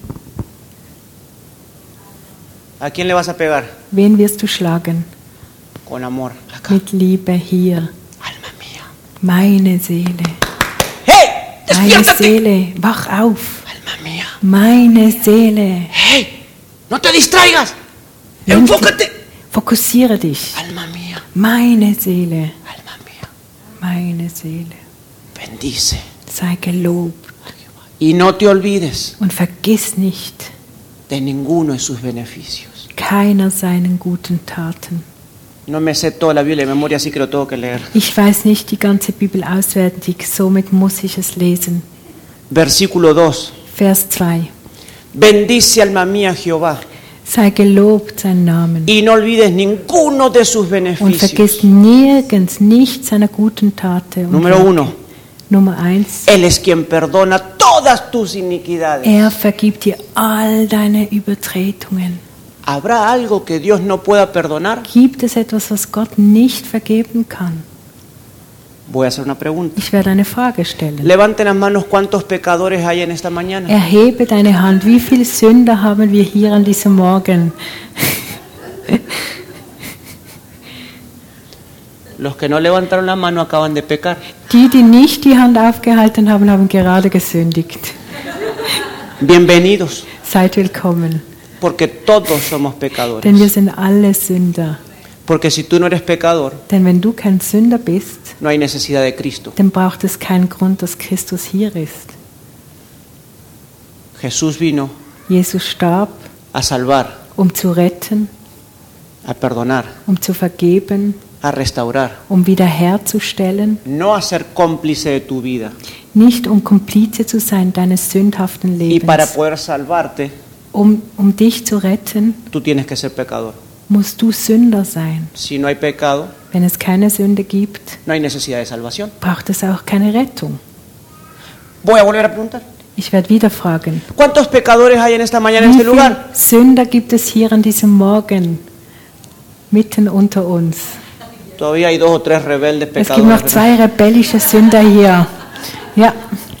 ¿A quién le vas a pegar? Wen wirst du schlagen? Con amor. Acá. Mit Liebe hier. Alma mía. Meine Seele. ¡Hey! Meine ¡Despiértate! Seele, wach auf. Alma mía. Meine Seele. ¡Hey! ¡No te distraigas! ¡Enfócate! Fokussiere dich. Alma mía. Meine Seele. Alma mía. Meine Seele. Bendice. Sei gelobt. Y no te olvides Und vergiss nicht de ninguno de sus beneficios. keiner seinen guten Taten. No me sé toda la Biblia de memoria, así que lo tengo que leer. Ich weiß nicht die ganze Bibel auswendig, somit muss ich es lesen. Versículo 2. Vers 2. Bendice alma mía Jehová Sei gelobt sein Namen y no olvides ninguno de sus und beneficios. vergiss nirgends nicht seiner guten Taten. Número 1. Nummer 1. Él es quien perdona todas tus iniquidades. Vergibt dir all deine Übertretungen. ¿Habrá algo que Dios no pueda perdonar? Gibt es etwas, was Gott nicht vergeben kann? Voy a hacer una pregunta. Ich werde eine Frage stellen. Levanten las manos cuántos pecadores hay en esta mañana. Erhebe deine Hand. Wie viele Sünder haben wir hier an diesem Morgen? Los que no levantaron la mano acaban de pecar. Die nicht die Hand aufgehalten haben, haben gerade gesündigt. Bienvenidos, Seid willkommen, porque todos somos denn wir pecadores. sind alle Sünder. Porque si tú no eres pecador, Denn wenn du kein Sünder bist, no hay necesidad de Cristo. dann braucht es keinen Grund, dass Christus hier ist. Jesús vino Jesus starb, a salvar, zu retten, a perdonar, zu vergeben, a restaurar, wiederherzustellen, no a ser cómplice de tu vida. nicht Komplize zu sein deines sündhaften Y para Lebens. poder salvarte, Dich zu retten, tú tienes que ser pecador. musst du Sünder sein. Si no hay pecado, Wenn es keine Sünde gibt, no hay necesidad de salvación. braucht es auch keine Rettung. Voy a volver a preguntar. Ich werde wieder fragen. ¿Cuántos pecadores hay en esta mañana en Wie este viele lugar? Sünder gibt es hier an diesem Morgen mitten unter uns? Todavía hay 2 o 3 rebeldes Es gibt pecadores. noch 2 rebellische Sünder hier. Ja,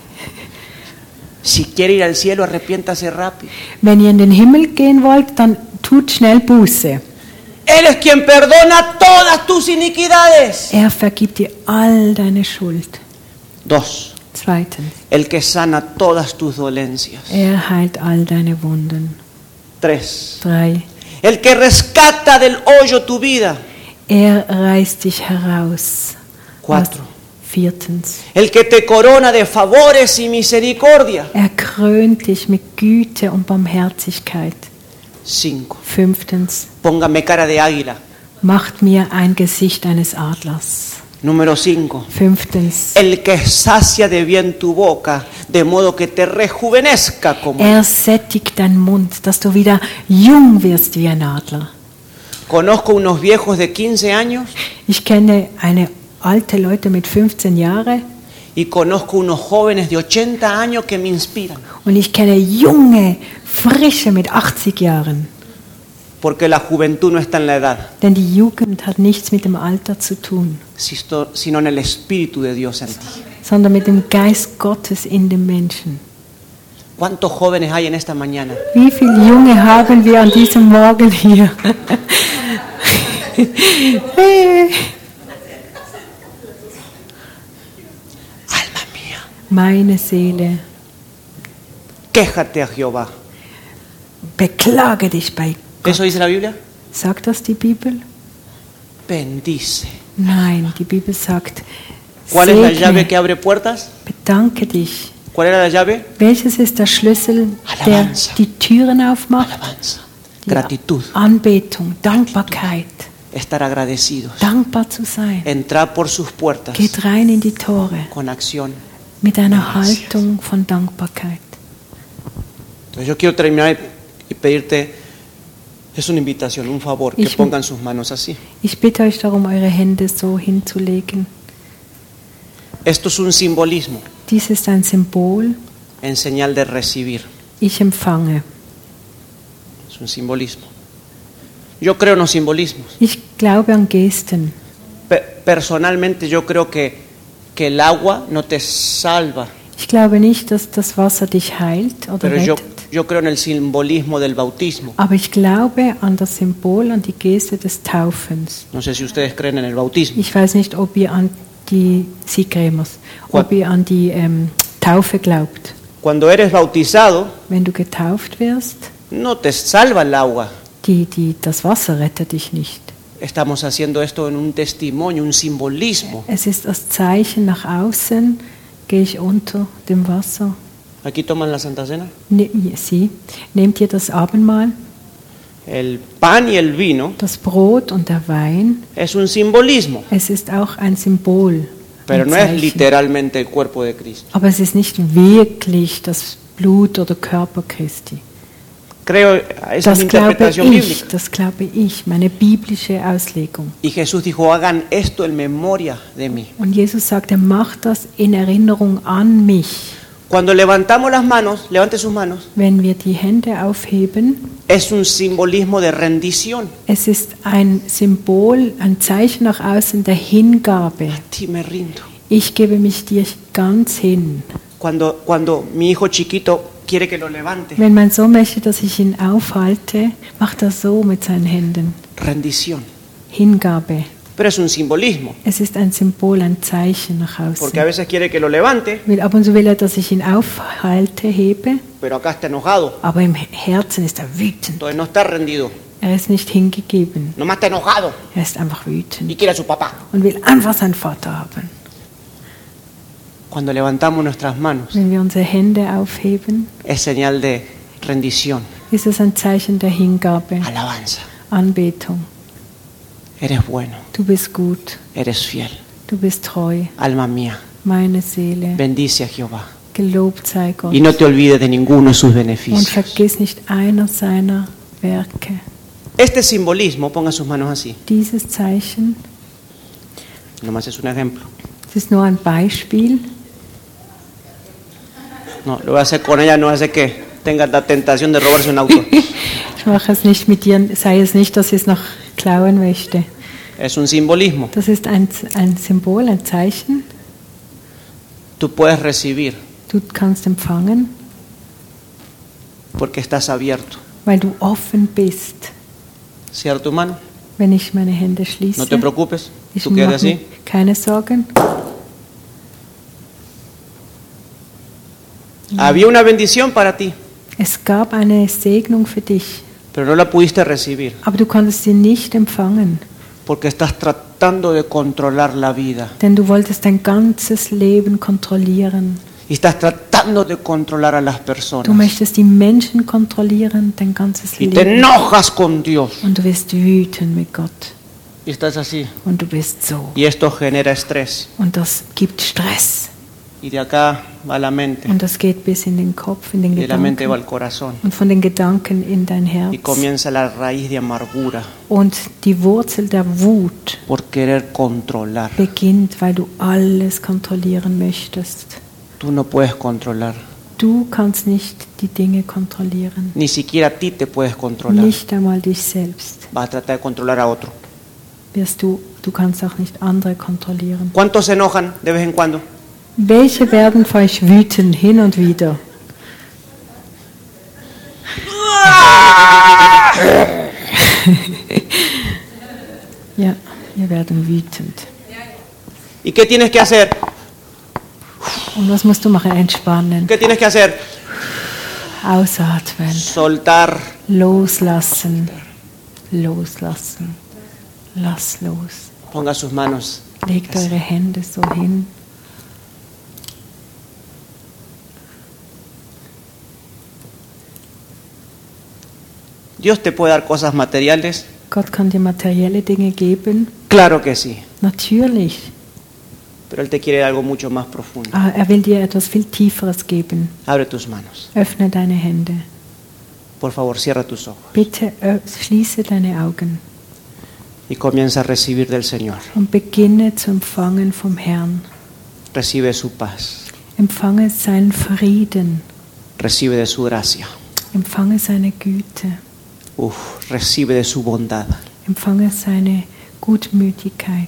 Si quiere ir al cielo, arrepiéntase rápido. wenn ihr in den Himmel gehen wollt, dann tut schnell Buße. Él es quien perdona todas tus iniquidades. Vergibt dir all deine Schuld. 2. Zweitens, El que sana todas tus dolencias. heilt all deine Wunden. 3. 3, El que rescata del hoyo tu vida. reißt dich heraus. 4. Viertens, El que te corona de favores y misericordia. krönt dich mit Güte und Barmherzigkeit. 5. Fünftens, Póngame cara de águila. macht mir ein Gesicht eines Adlers. Número 5. Fünftens, El que sacia de bien tu boca, de modo que te rejuvenezca como. sättigt deinen Mund, dass du wieder jung wirst wie ein Adler. Conozco unos viejos de 15 años Ich kenne alte Leute mit 15 Jahren y conozco unos jóvenes de 80 años que me inspiran. und ich kenne junge, frische mit 80 Jahren. Porque la juventud no está en la edad, Denn die Jugend hat nichts mit dem Alter zu tun, sino en el Espíritu de Dios en ti. sondern mit dem Geist Gottes in dem Menschen. ¿Cuántos jóvenes hay en esta mañana? Wie viele Junge haben wir an diesem Morgen hier? Alma mía, Meine Seele, quéjate a Jehová. beklage dich bei Gott. ¿Eso dice la Biblia? Sagt das die Bibel? Bendice. Nein, die Bibel sagt, ¿Cuál es la segne, llave que abre puertas? bedanke dich. ¿Cuál era la llave? Welches ist der Schlüssel, der Alabanza. die Türen aufmacht? Alabanza, Die gratitud, Anbetung, Dankbarkeit. estar agradecidos. Dankbar zu sein. Entrar por sus puertas Geht rein in die Tore con acción. mit einer Haltung von Dankbarkeit. Entonces yo quiero terminar y pedirte, es una invitación, un favor, que Ich- pongan sus manos así. Ich bitte euch darum, eure Hände so hinzulegen. Esto es un simbolismo Dies ist ein Symbol. en señal de recibir. Ich empfange. Es un simbolismo. Yo creo en los simbolismos. Ich glaube an Gesten. Personalmente yo creo que el agua no te salva, Ich glaube nicht, dass das Wasser dich heilt oder pero rettet. yo creo en el simbolismo del bautismo. Aber ich glaube an das Symbol, an die Geste des Taufens. No sé si ustedes creen en el bautismo. Ich weiß nicht, ob ihr an die Sigremos, ob ihr an die Taufe glaubt. Cuando eres bautizado, Wenn du getauft wirst, no te salva el agua. das Wasser rettet dich nicht. Estamos haciendo esto en un testimonio, un simbolismo. Es ist das Zeichen nach außen, gehe ich unter dem Wasser. Aquí toman la Santa Cena. Sie, nehmt ihr das Abendmahl, El pan y el vino das Brot und der Wein. es un simbolismo, Es ist auch ein Symbol, pero ein no es Zeichen. literalmente el cuerpo de Cristo. Aber es ist nicht wirklich das Blut oder Körper Christi. Creo, esa es mi interpretación bíblica. Das glaube ich, meine biblische Auslegung. Y Jesús dijo, hagan esto en memoria de mí. Und Jesus sagte, macht das in Erinnerung an mich. Cuando levantamos las manos, levante sus manos, Wenn wir die Hände aufheben, es un simbolismo de rendición. es ist ein Symbol, ein Zeichen nach außen der Hingabe. A ti me rindo. Ich gebe mich dir ganz hin. Cuando mi hijo chiquito quiere que lo levante, Wenn mein Sohn möchte, dass ich ihn aufhalte, macht er so mit seinen Händen. rendición. Hingabe. Pero es un simbolismo, Es ist ein Symbol, ein Zeichen nach porque a außen. veces quiere que lo levante, Ab und zu will er, dass ich ihn aufhalte, hebe, pero acá está enojado, aber im Herzen ist er wütend. entonces no está rendido, Er ist nicht hingegeben. nomás está enojado Er ist einfach y wütend quiere a su papá. und will einfach seinen Vater haben. Cuando levantamos nuestras manos, Wenn wir unsere Hände aufheben, es señal de rendición, ist es ein Zeichen der Hingabe, alabanza. Anbetung. Eres bueno, Du bist gut, eres fiel, du bist treu, alma mía, meine Seele. bendice a Jehová. Gelobt sei Gott. Y no te olvides de ninguno de sus Und beneficios. vergiss nicht einer seiner Werke. Este simbolismo, ponga sus manos así, Dieses Zeichen, nomás es un ejemplo. es ist nur ein Beispiel. No, lo voy a hacer con ella, no hace que tenga la tentación de robarse un auto. Ich mache es nicht mit dir, sei es nicht, dass ich es noch klauen möchte. Es un simbolismo. Das ist ein Symbol, ein Zeichen. Tú puedes recibir Du kannst empfangen, porque estás abierto. weil du offen bist. Cierra tu mano, Wenn ich meine Hände schließe, no te preocupes, ich tú mache quedas mir así. keine Sorgen. Había una bendición para ti, Es gab eine Segnung für dich, pero no la pudiste recibir aber du konntest sie nicht empfangen, porque estás tratando de controlar la vida denn du wolltest dein ganzes Leben kontrollieren. y estás tratando de controlar a las Du personas möchtest die Menschen kontrollieren, dein ganzes y te Leben. enojas con Dios Und du wirst wütend mit Gott. y estás así Und du bist so. y esto genera estrés Und das gibt Stress. y de acá va la mente Und das geht bis in den Kopf, in den y de la mente va Gedanken. al corazón Und von den Gedanken in dein Herz. y comienza la raíz de amargura Und die Wurzel der Wut por querer controlar. beginnt, weil du alles kontrollieren möchtest. Tú no puedes controlar, Du kannst nicht die Dinge kontrollieren. ni siquiera a ti te puedes controlar. Nicht einmal dich selbst. Vas a tratar de controlar a otro. Du kannst auch nicht andere kontrollieren. ¿Cuántos se enojan de vez en cuando? Welche werden für euch wütend hin und wieder? Ja, wir werden wütend. ¿Y qué tienes que hacer? Und was musst du machen? Entspannen, ¿Qué tienes que hacer? ausatmen, Soltar. loslassen, loslassen. Lass los. Ponga sus manos. Legt eure Hände so hin. ¿Dios te puede dar cosas materiales? Gott kann dir materielle Dinge geben. Claro que sí. Natürlich. Pero Él te quiere algo mucho más profundo. Er will dir etwas viel Tieferes geben. Abre tus manos. Öffne deine Hände. Por favor, cierra tus ojos. Bitte schließe deine Augen Y comienza a recibir del Señor. und beginne zu empfangen vom Herrn. Recibe su paz. Empfange seinen Frieden. Recibe de su gracia. Empfange seine Güte. Recibe de su bondad. Empfange seine Gutmütigkeit.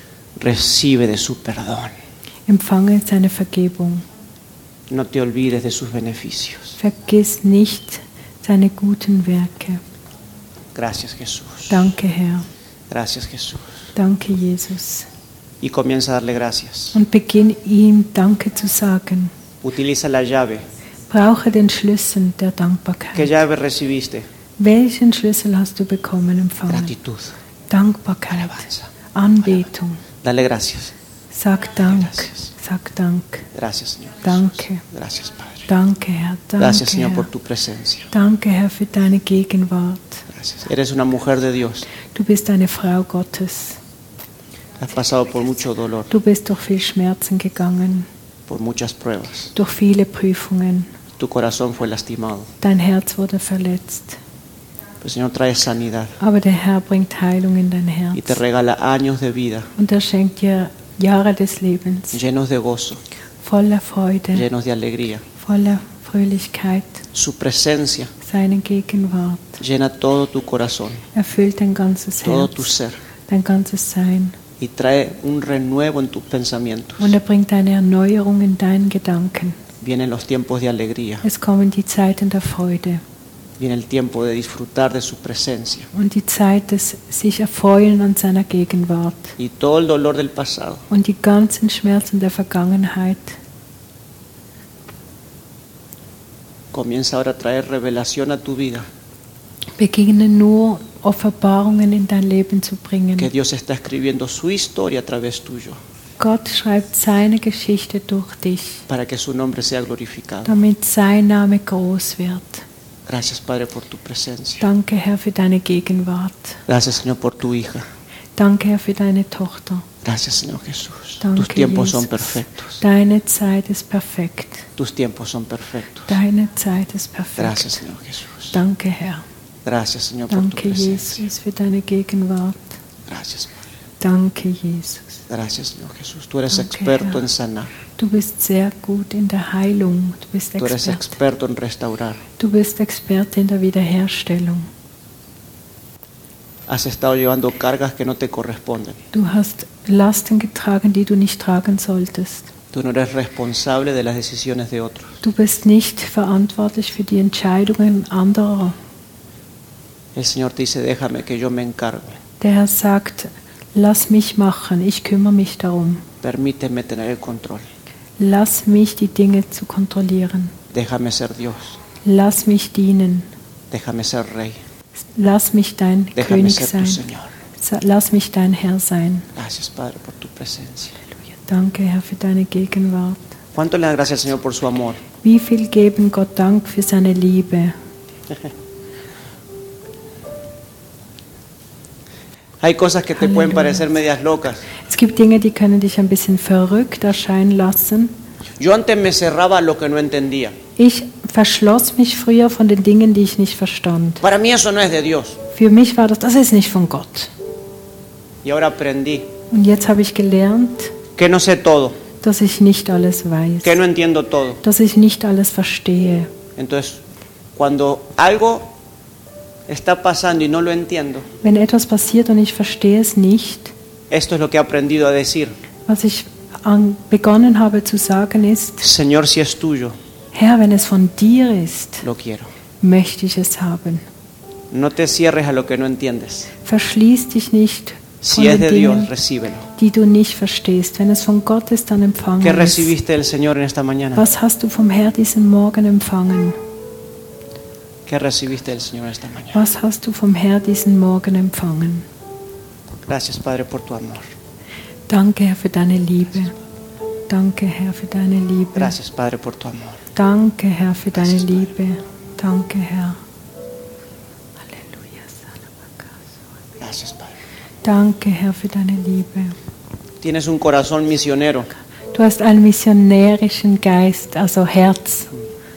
Recibe de su perdón. Empfange seine Vergebung. No te olvides de sus beneficios. Vergiss nicht seine guten Werke. Gracias, Jesús. Danke, Herr. Gracias, Jesús. Danke, Jesus. Y comienza a darle gracias. Und beginn ihm Danke zu sagen. Utiliza la llave. Brauche den Schlüssel der ¿Qué Dankbarkeit. llave recibiste? Welchen Schlüssel hast du bekommen, empfangen? Gratitud. Dankbarkeit, Alabanza. Anbetung. Dale gracias. Sag Dank, Gracias. sag Dank. Gracias, Señor. Jesús. Danke. Gracias, Padre. Danke, Herr. Danke, Gracias, Señor, por Herr. tu presencia. Danke, Herr, für deine Gegenwart. Gracias. Eres una mujer de Dios. Du bist eine Frau Gottes. Has pasado por mucho dolor, Du bist durch viel Schmerzen gegangen, por muchas pruebas. durch viele Prüfungen. Tu corazón fue lastimado. Dein Herz wurde verletzt. El Señor trae sanidad Aber der Herr bringt Heilung in dein y te Herz. regala años de vida Und er schenkt dir Jahre des Lebens, llenos de gozo, voller Freude, llenos de alegría. voller Fröhlichkeit. Su presencia Seine Gegenwart llena todo tu corazón, erfüllt dein ganzes todo tu Herz, ser dein ganzes Sein. y trae un renuevo en tus pensamientos. Und er bringt eine Erneuerung in deinen Gedanken. Vienen los tiempos de alegría, Es kommen die Zeiten der Freude viene el tiempo de disfrutar de su presencia und die Zeit des sich erfreuen an seiner Gegenwart. y todo el dolor del pasado Und die ganzen Schmerzen der Vergangenheit comienza ahora a traer revelación a tu vida, beginnen nur Offenbarungen in dein Leben zu bringen. que Dios está escribiendo su historia a través tuyo Gott schreibt seine Geschichte durch dich, para que su nombre sea glorificado. damit sein Name groß wird. Gracias, Padre, por tu presencia. Danke, Herr, für deine Gegenwart. Gracias, Señor, por tu hija. Danke, Herr, für deine Tochter. Gracias, Señor Jesús. Danke, Tus tiempos son Jesus. perfectos. Deine Zeit ist perfekt. Tus tiempos son perfectos. Deine Zeit ist perfekt. Gracias, Señor Jesús. Danke, Herr. Gracias, Señor, por tu Danke, presencia. Jesus, für deine Gegenwart. Gracias, Padre. Danke, Jesus. Gracias, Señor Jesús. Tú eres Danke, experto Herr. en sanar. Du bist sehr gut in der Heilung. Du bist Tú eres Experte. experto en restaurar. Du bist Experte in der Wiederherstellung. Has estado llevando cargas que no te corresponden. Du hast Lasten getragen, die du nicht tragen solltest. Tú no eres responsable de las decisiones de otros. Du bist nicht verantwortlich für die Entscheidungen anderer. El Señor te dice, déjame que yo me encargo. Der Herr sagt, lass mich machen, ich kümmere mich darum. Permíteme tener el control. Lass mich die Dinge zu kontrollieren. Déjame ser Dios. Lass mich dienen. Déjame ser Rey. Lass mich dein Déjame König ser tu sein. Señor. Lass mich dein Herr sein. Gracias, Padre, por tu presencia. Danke, Herr, für deine Gegenwart. ¿Cuánto le dan gracias al Señor por su amor? Wie viel geben Gott Dank für seine Liebe? Hay cosas que te pueden Aleluya. parecer medias locas. Es gibt Dinge, die können dich ein bisschen verrückt erscheinen lassen. Yo antes me cerraba a lo que no entendía. Ich verschloss mich früher von den Dingen, die ich nicht verstand. Para mí eso no es de Dios. Für mich war das ist nicht von Gott. Y ahora aprendí Und jetzt habe ich gelernt, que no sé todo, dass ich nicht alles weiß, que no entiendo todo. dass ich nicht alles verstehe. Entonces, cuando algo está pasando y no lo entiendo, Wenn etwas passiert und ich verstehe es nicht, esto es lo que he aprendido a decir. was ich begonnen habe zu sagen ist, Señor, si es tuyo, Herr, wenn es von dir ist, lo quiero. möchte ich es haben. No te cierres a lo que no entiendes. Verschließ dich nicht von Si es den de Dios, Dingen, recíbelo. die du nicht verstehst. Wenn es von Gott ist, dann ¿Qué empfange es. recibiste del Señor en esta mañana? Was hast du vom Herr diesen Morgen empfangen? ¿Qué recibiste del Señor esta mañana? Was hast du vom Herr diesen Morgen empfangen? Gracias, Padre, por tu amor. Danke, Herr, für deine Liebe. Danke, Herr, für deine Liebe. Gracias, Padre, por tu amor. Danke, Herr, für deine Liebe. Danke, Herr. Halleluja. Gracias, Padre. Danke, Herr, für deine Liebe. Tienes un corazón misionero. Du hast einen missionärischen Geist, also Herz.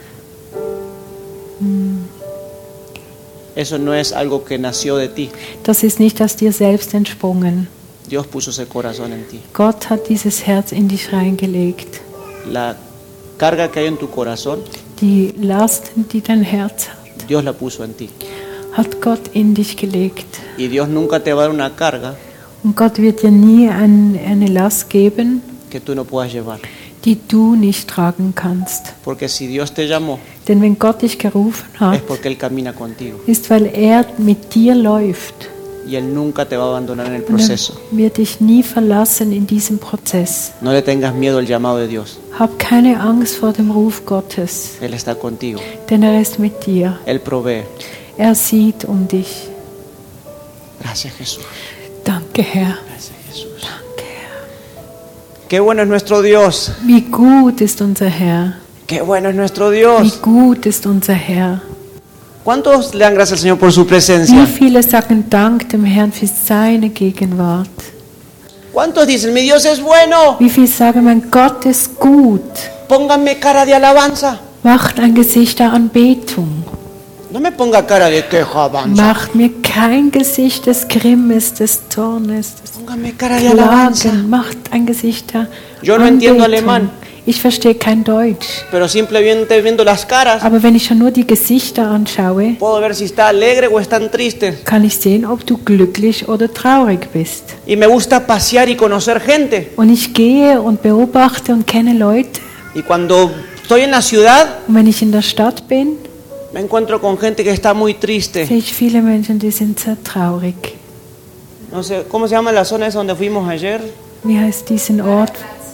Eso no es algo que nació de ti. Das ist nicht aus dir selbst entsprungen. Dios puso ese corazón en ti. Gott hat dieses Herz in dich reingelegt. La carga que hay en tu corazón, Die Lasten, die dein Herz hat, Dios la puso en ti. hat Gott in dich gelegt. Y Dios nunca te va a dar una carga Und Gott wird dir nie eine Last geben, que tú no puedas llevar. die du nicht tragen kannst. Porque si Dios te llamó, Denn wenn Gott dich gerufen es hat, porque Él camina contigo. ist, weil er mit dir läuft. Y Él nunca te va a abandonar en el Und er proceso. wird dich nie verlassen in diesem Prozess. No le tengas miedo al llamado de Dios. Hab keine Angst vor dem Ruf Gottes, Él está contigo. denn er ist mit dir. Él provee. Er sieht um dich. Gracias, Jesús. Danke, Herr. Gracias, Jesús. Danke, Herr. Qué bueno es nuestro Dios. Wie gut ist unser Herr. Qué bueno es nuestro Wie Dios. gut ist unser Herr. ¿Cuántos le dan gracias al Señor por su Wie presencia? viele sagen Dank dem Herrn für seine Gegenwart? ¿Cuántos dicen, mi Dios es bueno? Wie viele sagen, mein Gott ist gut? Pónganme cara de alabanza. Macht ein Gesicht der Anbetung. No me ponga cara de queja, alabanza. Macht mir kein Gesicht des Grimmes, des Zornes, des Póngame cara de alabanza. Klagen. Macht ein Gesicht der Yo no entiendo Anbetung. alemán, Ich verstehe kein Deutsch. pero simplemente viendo las caras, Aber wenn ich schon nur die Gesichter anschaue, puedo ver si está alegre o están triste. kann ich sehen, ob du glücklich oder traurig bist. Y me gusta pasear y conocer gente. Und ich gehe und beobachte und kenne Leute. Y cuando estoy en la ciudad, Und wenn ich in der Stadt bin, me encuentro con gente que está muy triste. sehe ich viele Menschen, die sind sehr traurig. No sé, ¿cómo se llama la zona esa donde fuimos ayer? Wie heißt diesen Ort?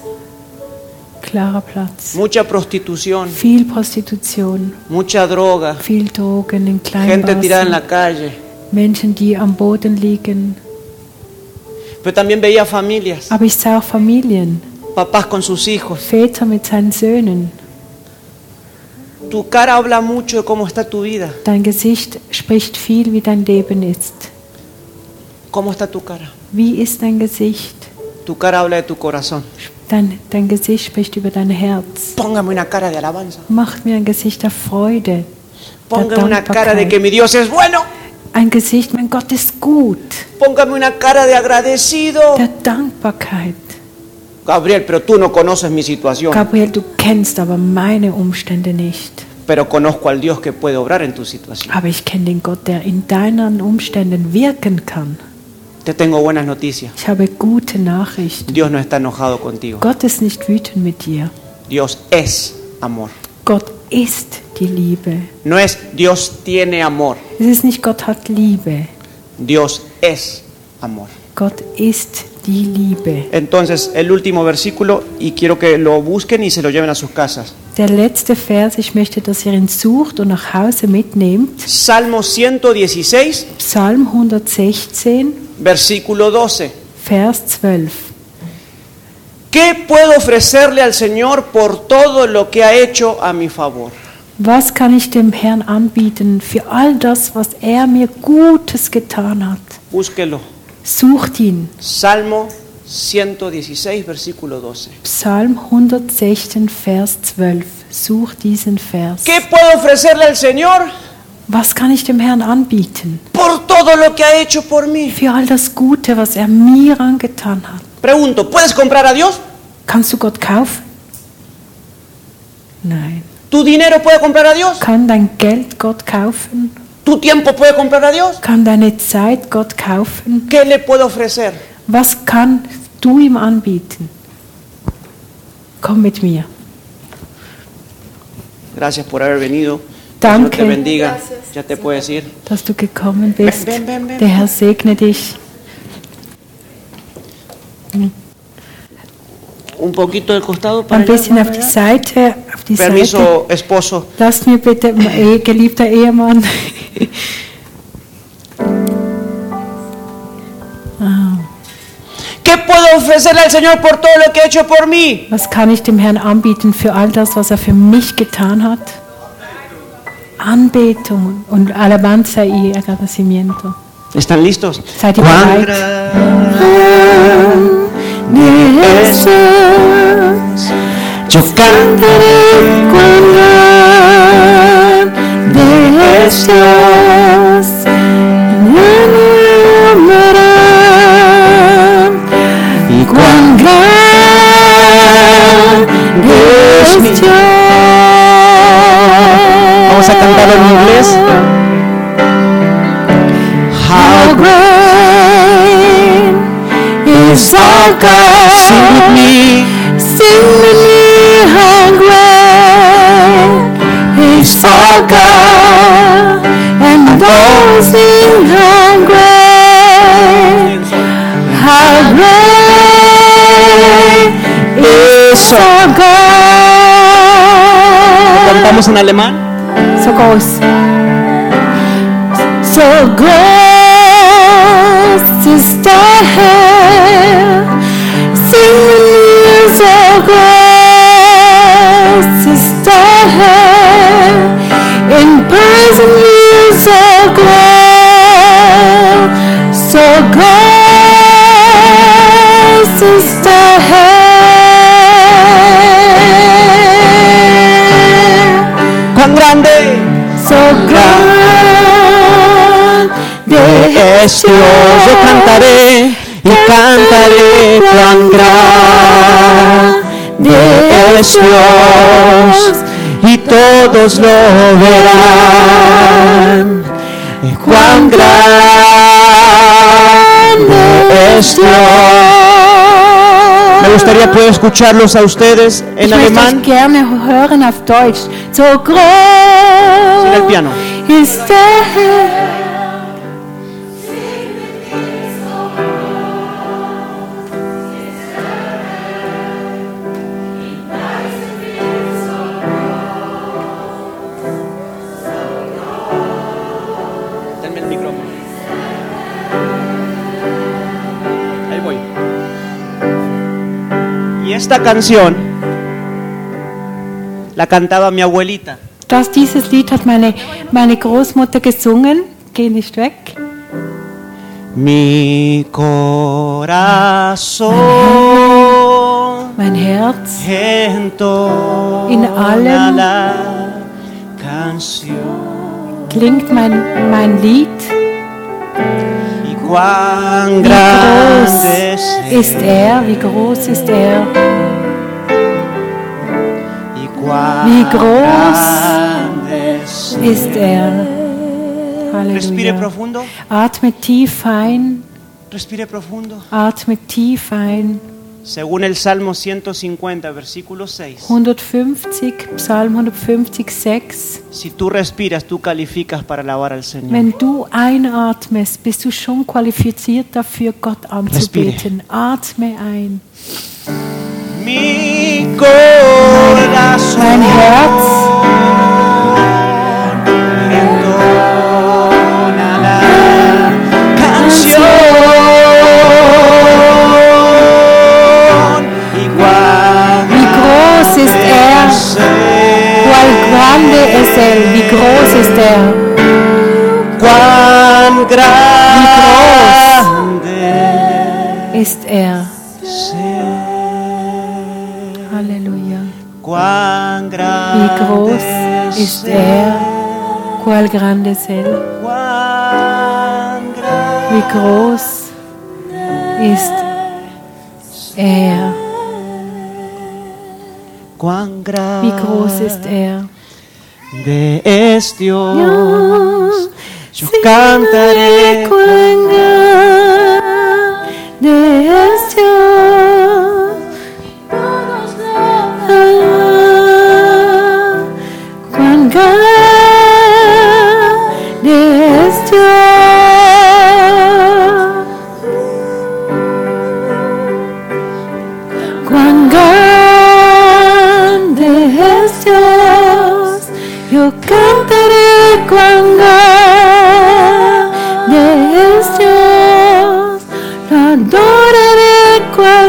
Klarer Platz. Mucha prostitución, Viel Prostitution, mucha droga, viel Drogen in gente tirada en Kleinbars, la calle. Menschen, die am Boden liegen. Pero también veía familias, Aber ich sah auch Familien, papás con sus hijos. Väter mit seinen Söhnen. Tu cara habla mucho de cómo está tu vida. Dein Gesicht spricht viel, wie dein Leben ist. ¿Cómo está tu cara? Wie ist dein Gesicht? Tu cara habla de tu corazón. Dein Gesicht spricht über dein Herz. Póngame una cara de alabanza. Macht mir ein Gesicht der Freude, der Póngame una cara de que Dankbarkeit. mi Dios es bueno. Ein Gesicht, mein Gott ist gut, Póngame una cara de agradecido. der Dankbarkeit. Gabriel, pero tú no conoces mi situación. Gabriel, du kennst aber meine Umstände nicht. Pero conozco al Dios que puede obrar en tu situación. Aber ich kenne den Gott, der in deinen Umständen wirken kann. Te tengo buenas noticias. Ich habe gute Nachrichten. Dios no está enojado contigo. Gott ist nicht wütend mit dir. Dios es amor. Gott ist die Liebe. No es Dios tiene amor. Es ist nicht Gott hat Liebe. Dios es amor. Gott ist die Liebe. Entonces, el último versículo, y quiero que lo busquen y se lo lleven a sus casas. Der letzte Vers, ich möchte, dass ihr ihn sucht und nach Hause mitnehmt. Salmo 116, Psalm 116, versículo 12. Vers 12. ¿Qué puedo ofrecerle al Señor por todo lo que ha hecho a mi favor? Was kann ich dem Herrn anbieten für all das, was er mir Gutes getan hat? Búsquelo. Sucht ihn. Salmo 116, versículo 12. Psalm 116, Vers 12. Sucht diesen Vers. ¿Qué puedo ofrecerle al Señor Was kann ich dem Herrn anbieten? por todo lo que ha hecho por mí? Für all das Gute, was er mir angetan hat. Pregunto, ¿puedes comprar a Dios? Kannst du Gott kaufen? Nein. ¿Tu dinero puede comprar a Dios? Kann dein Geld Gott kaufen? ¿Tu tiempo puede comprar a Dios? Kann deine Zeit Gott kaufen? ¿Qué le puedo ofrecer? Was kannst du ihm anbieten? Komm mit mir. Gracias por haber venido. Danke. Dios te bendiga. Ya te puedes ir. Dass du gekommen bist. Ven. Der Herr segne dich. Un poquito del costado para Ein allá, bisschen para auf die allá. Seite. Auf die Seite. Permiso, esposo. Lasst mir bitte, geliebter Ehemann. ¿Qué puedo ofrecerle al Señor por todo lo que ha hecho por mí? Was kann ich dem Herrn anbieten für all das, was er für mich getan hat? Anbetung und alabanza y agradecimiento. ¿Están listos? Seid ihr Cuán bereit? grande es Dios. Yo cantaré Cuán grande es Dios, y cuán grande es Dios. Vamos a cantarlo en inglés. How great is our God. Sing with me. Sing with me, how great is our God, and all sing how great is our God. Cantamos en alemán. So groß, so groß ist der Herr. Sing with me, so groß ist der Herr. In praising you, so groß ist der Herr. Cuán grande, So grande es Dios. Yo cantaré y cantaré cuán grande es Dios, y todos lo verán. Y cuán grande es Dios. Me gustaría poder escucharlos a ustedes en Ich möchte euch alemán. gerne hören auf Deutsch. So Sin el groß piano. ist der Herr. Denme el micrófono. Ahí voy. Y esta canción la cantaba mi abuelita. Dieses Lied hat meine Großmutter gesungen. Geh nicht weg. Mi corazón Mein Herz entona In allem la canción. klingt mein Lied. Y cuán Wie grande groß ist wie groß ist er. y cuán Wie groß grande ist er. Respire Halleluja. profundo, Atme tief ein, respire profundo. atme tief ein. Según el Salmo 150, versículo 6. 150, Psalm 150, 6. Si tú respiras, tú calificas para alabar al Señor. Wenn du einatmest, bist du schon qualifiziert dafür, Gott anzubeten. Atme ein. Mi corazón Mein Herz entona la canción. Y cuán Wie groß ist er? Cuán grande es él? Wie groß ist er? Cuán grande Ist er? sea. Halleluja. Cuán Wie grande groß ist er? Cuán grande es él? Cuán grande Wie groß ist er? Cuán Wie groß ist er? es Dios. Yo cantaré Cuán grande es Dios. Cuán grande es Dios. Cuán grande es Dios. Yo cantaré cuán grande es Dios. Lo adoraré cuán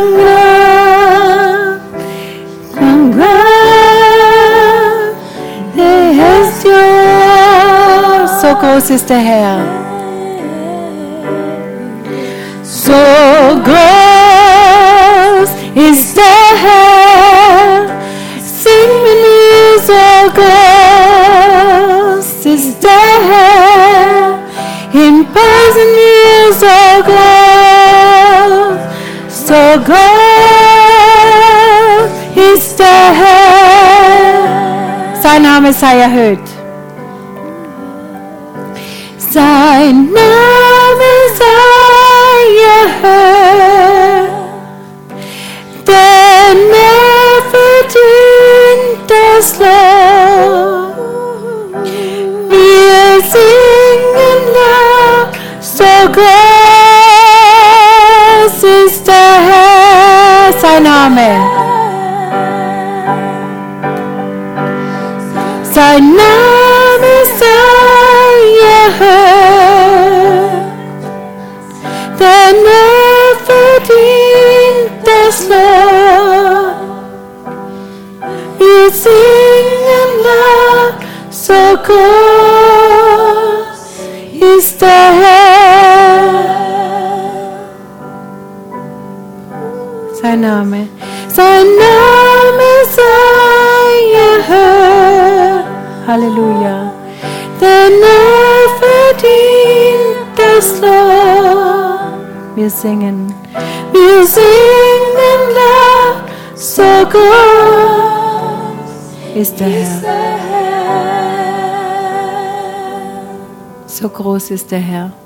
grande es Dios. So groß ist der Herr. So groß ist der Herr, sing mit mir, so groß ist der Herr, ihn preisen wir, so groß ist der Herr. Sein Name sei erhöht. Sein Name sei erhöht, denn verdient das Lob. Wir singen laut, so groß ist der Herr, sein Name. Sein Name sei erhöht, denn verdient das Lob. Wir singen laut, so groß ist der Herr. Sein Name sei erhöht. Halleluja. Denn verdient das Lob. Wir singen laut, so groß ist der Herr. So groß ist der Herr.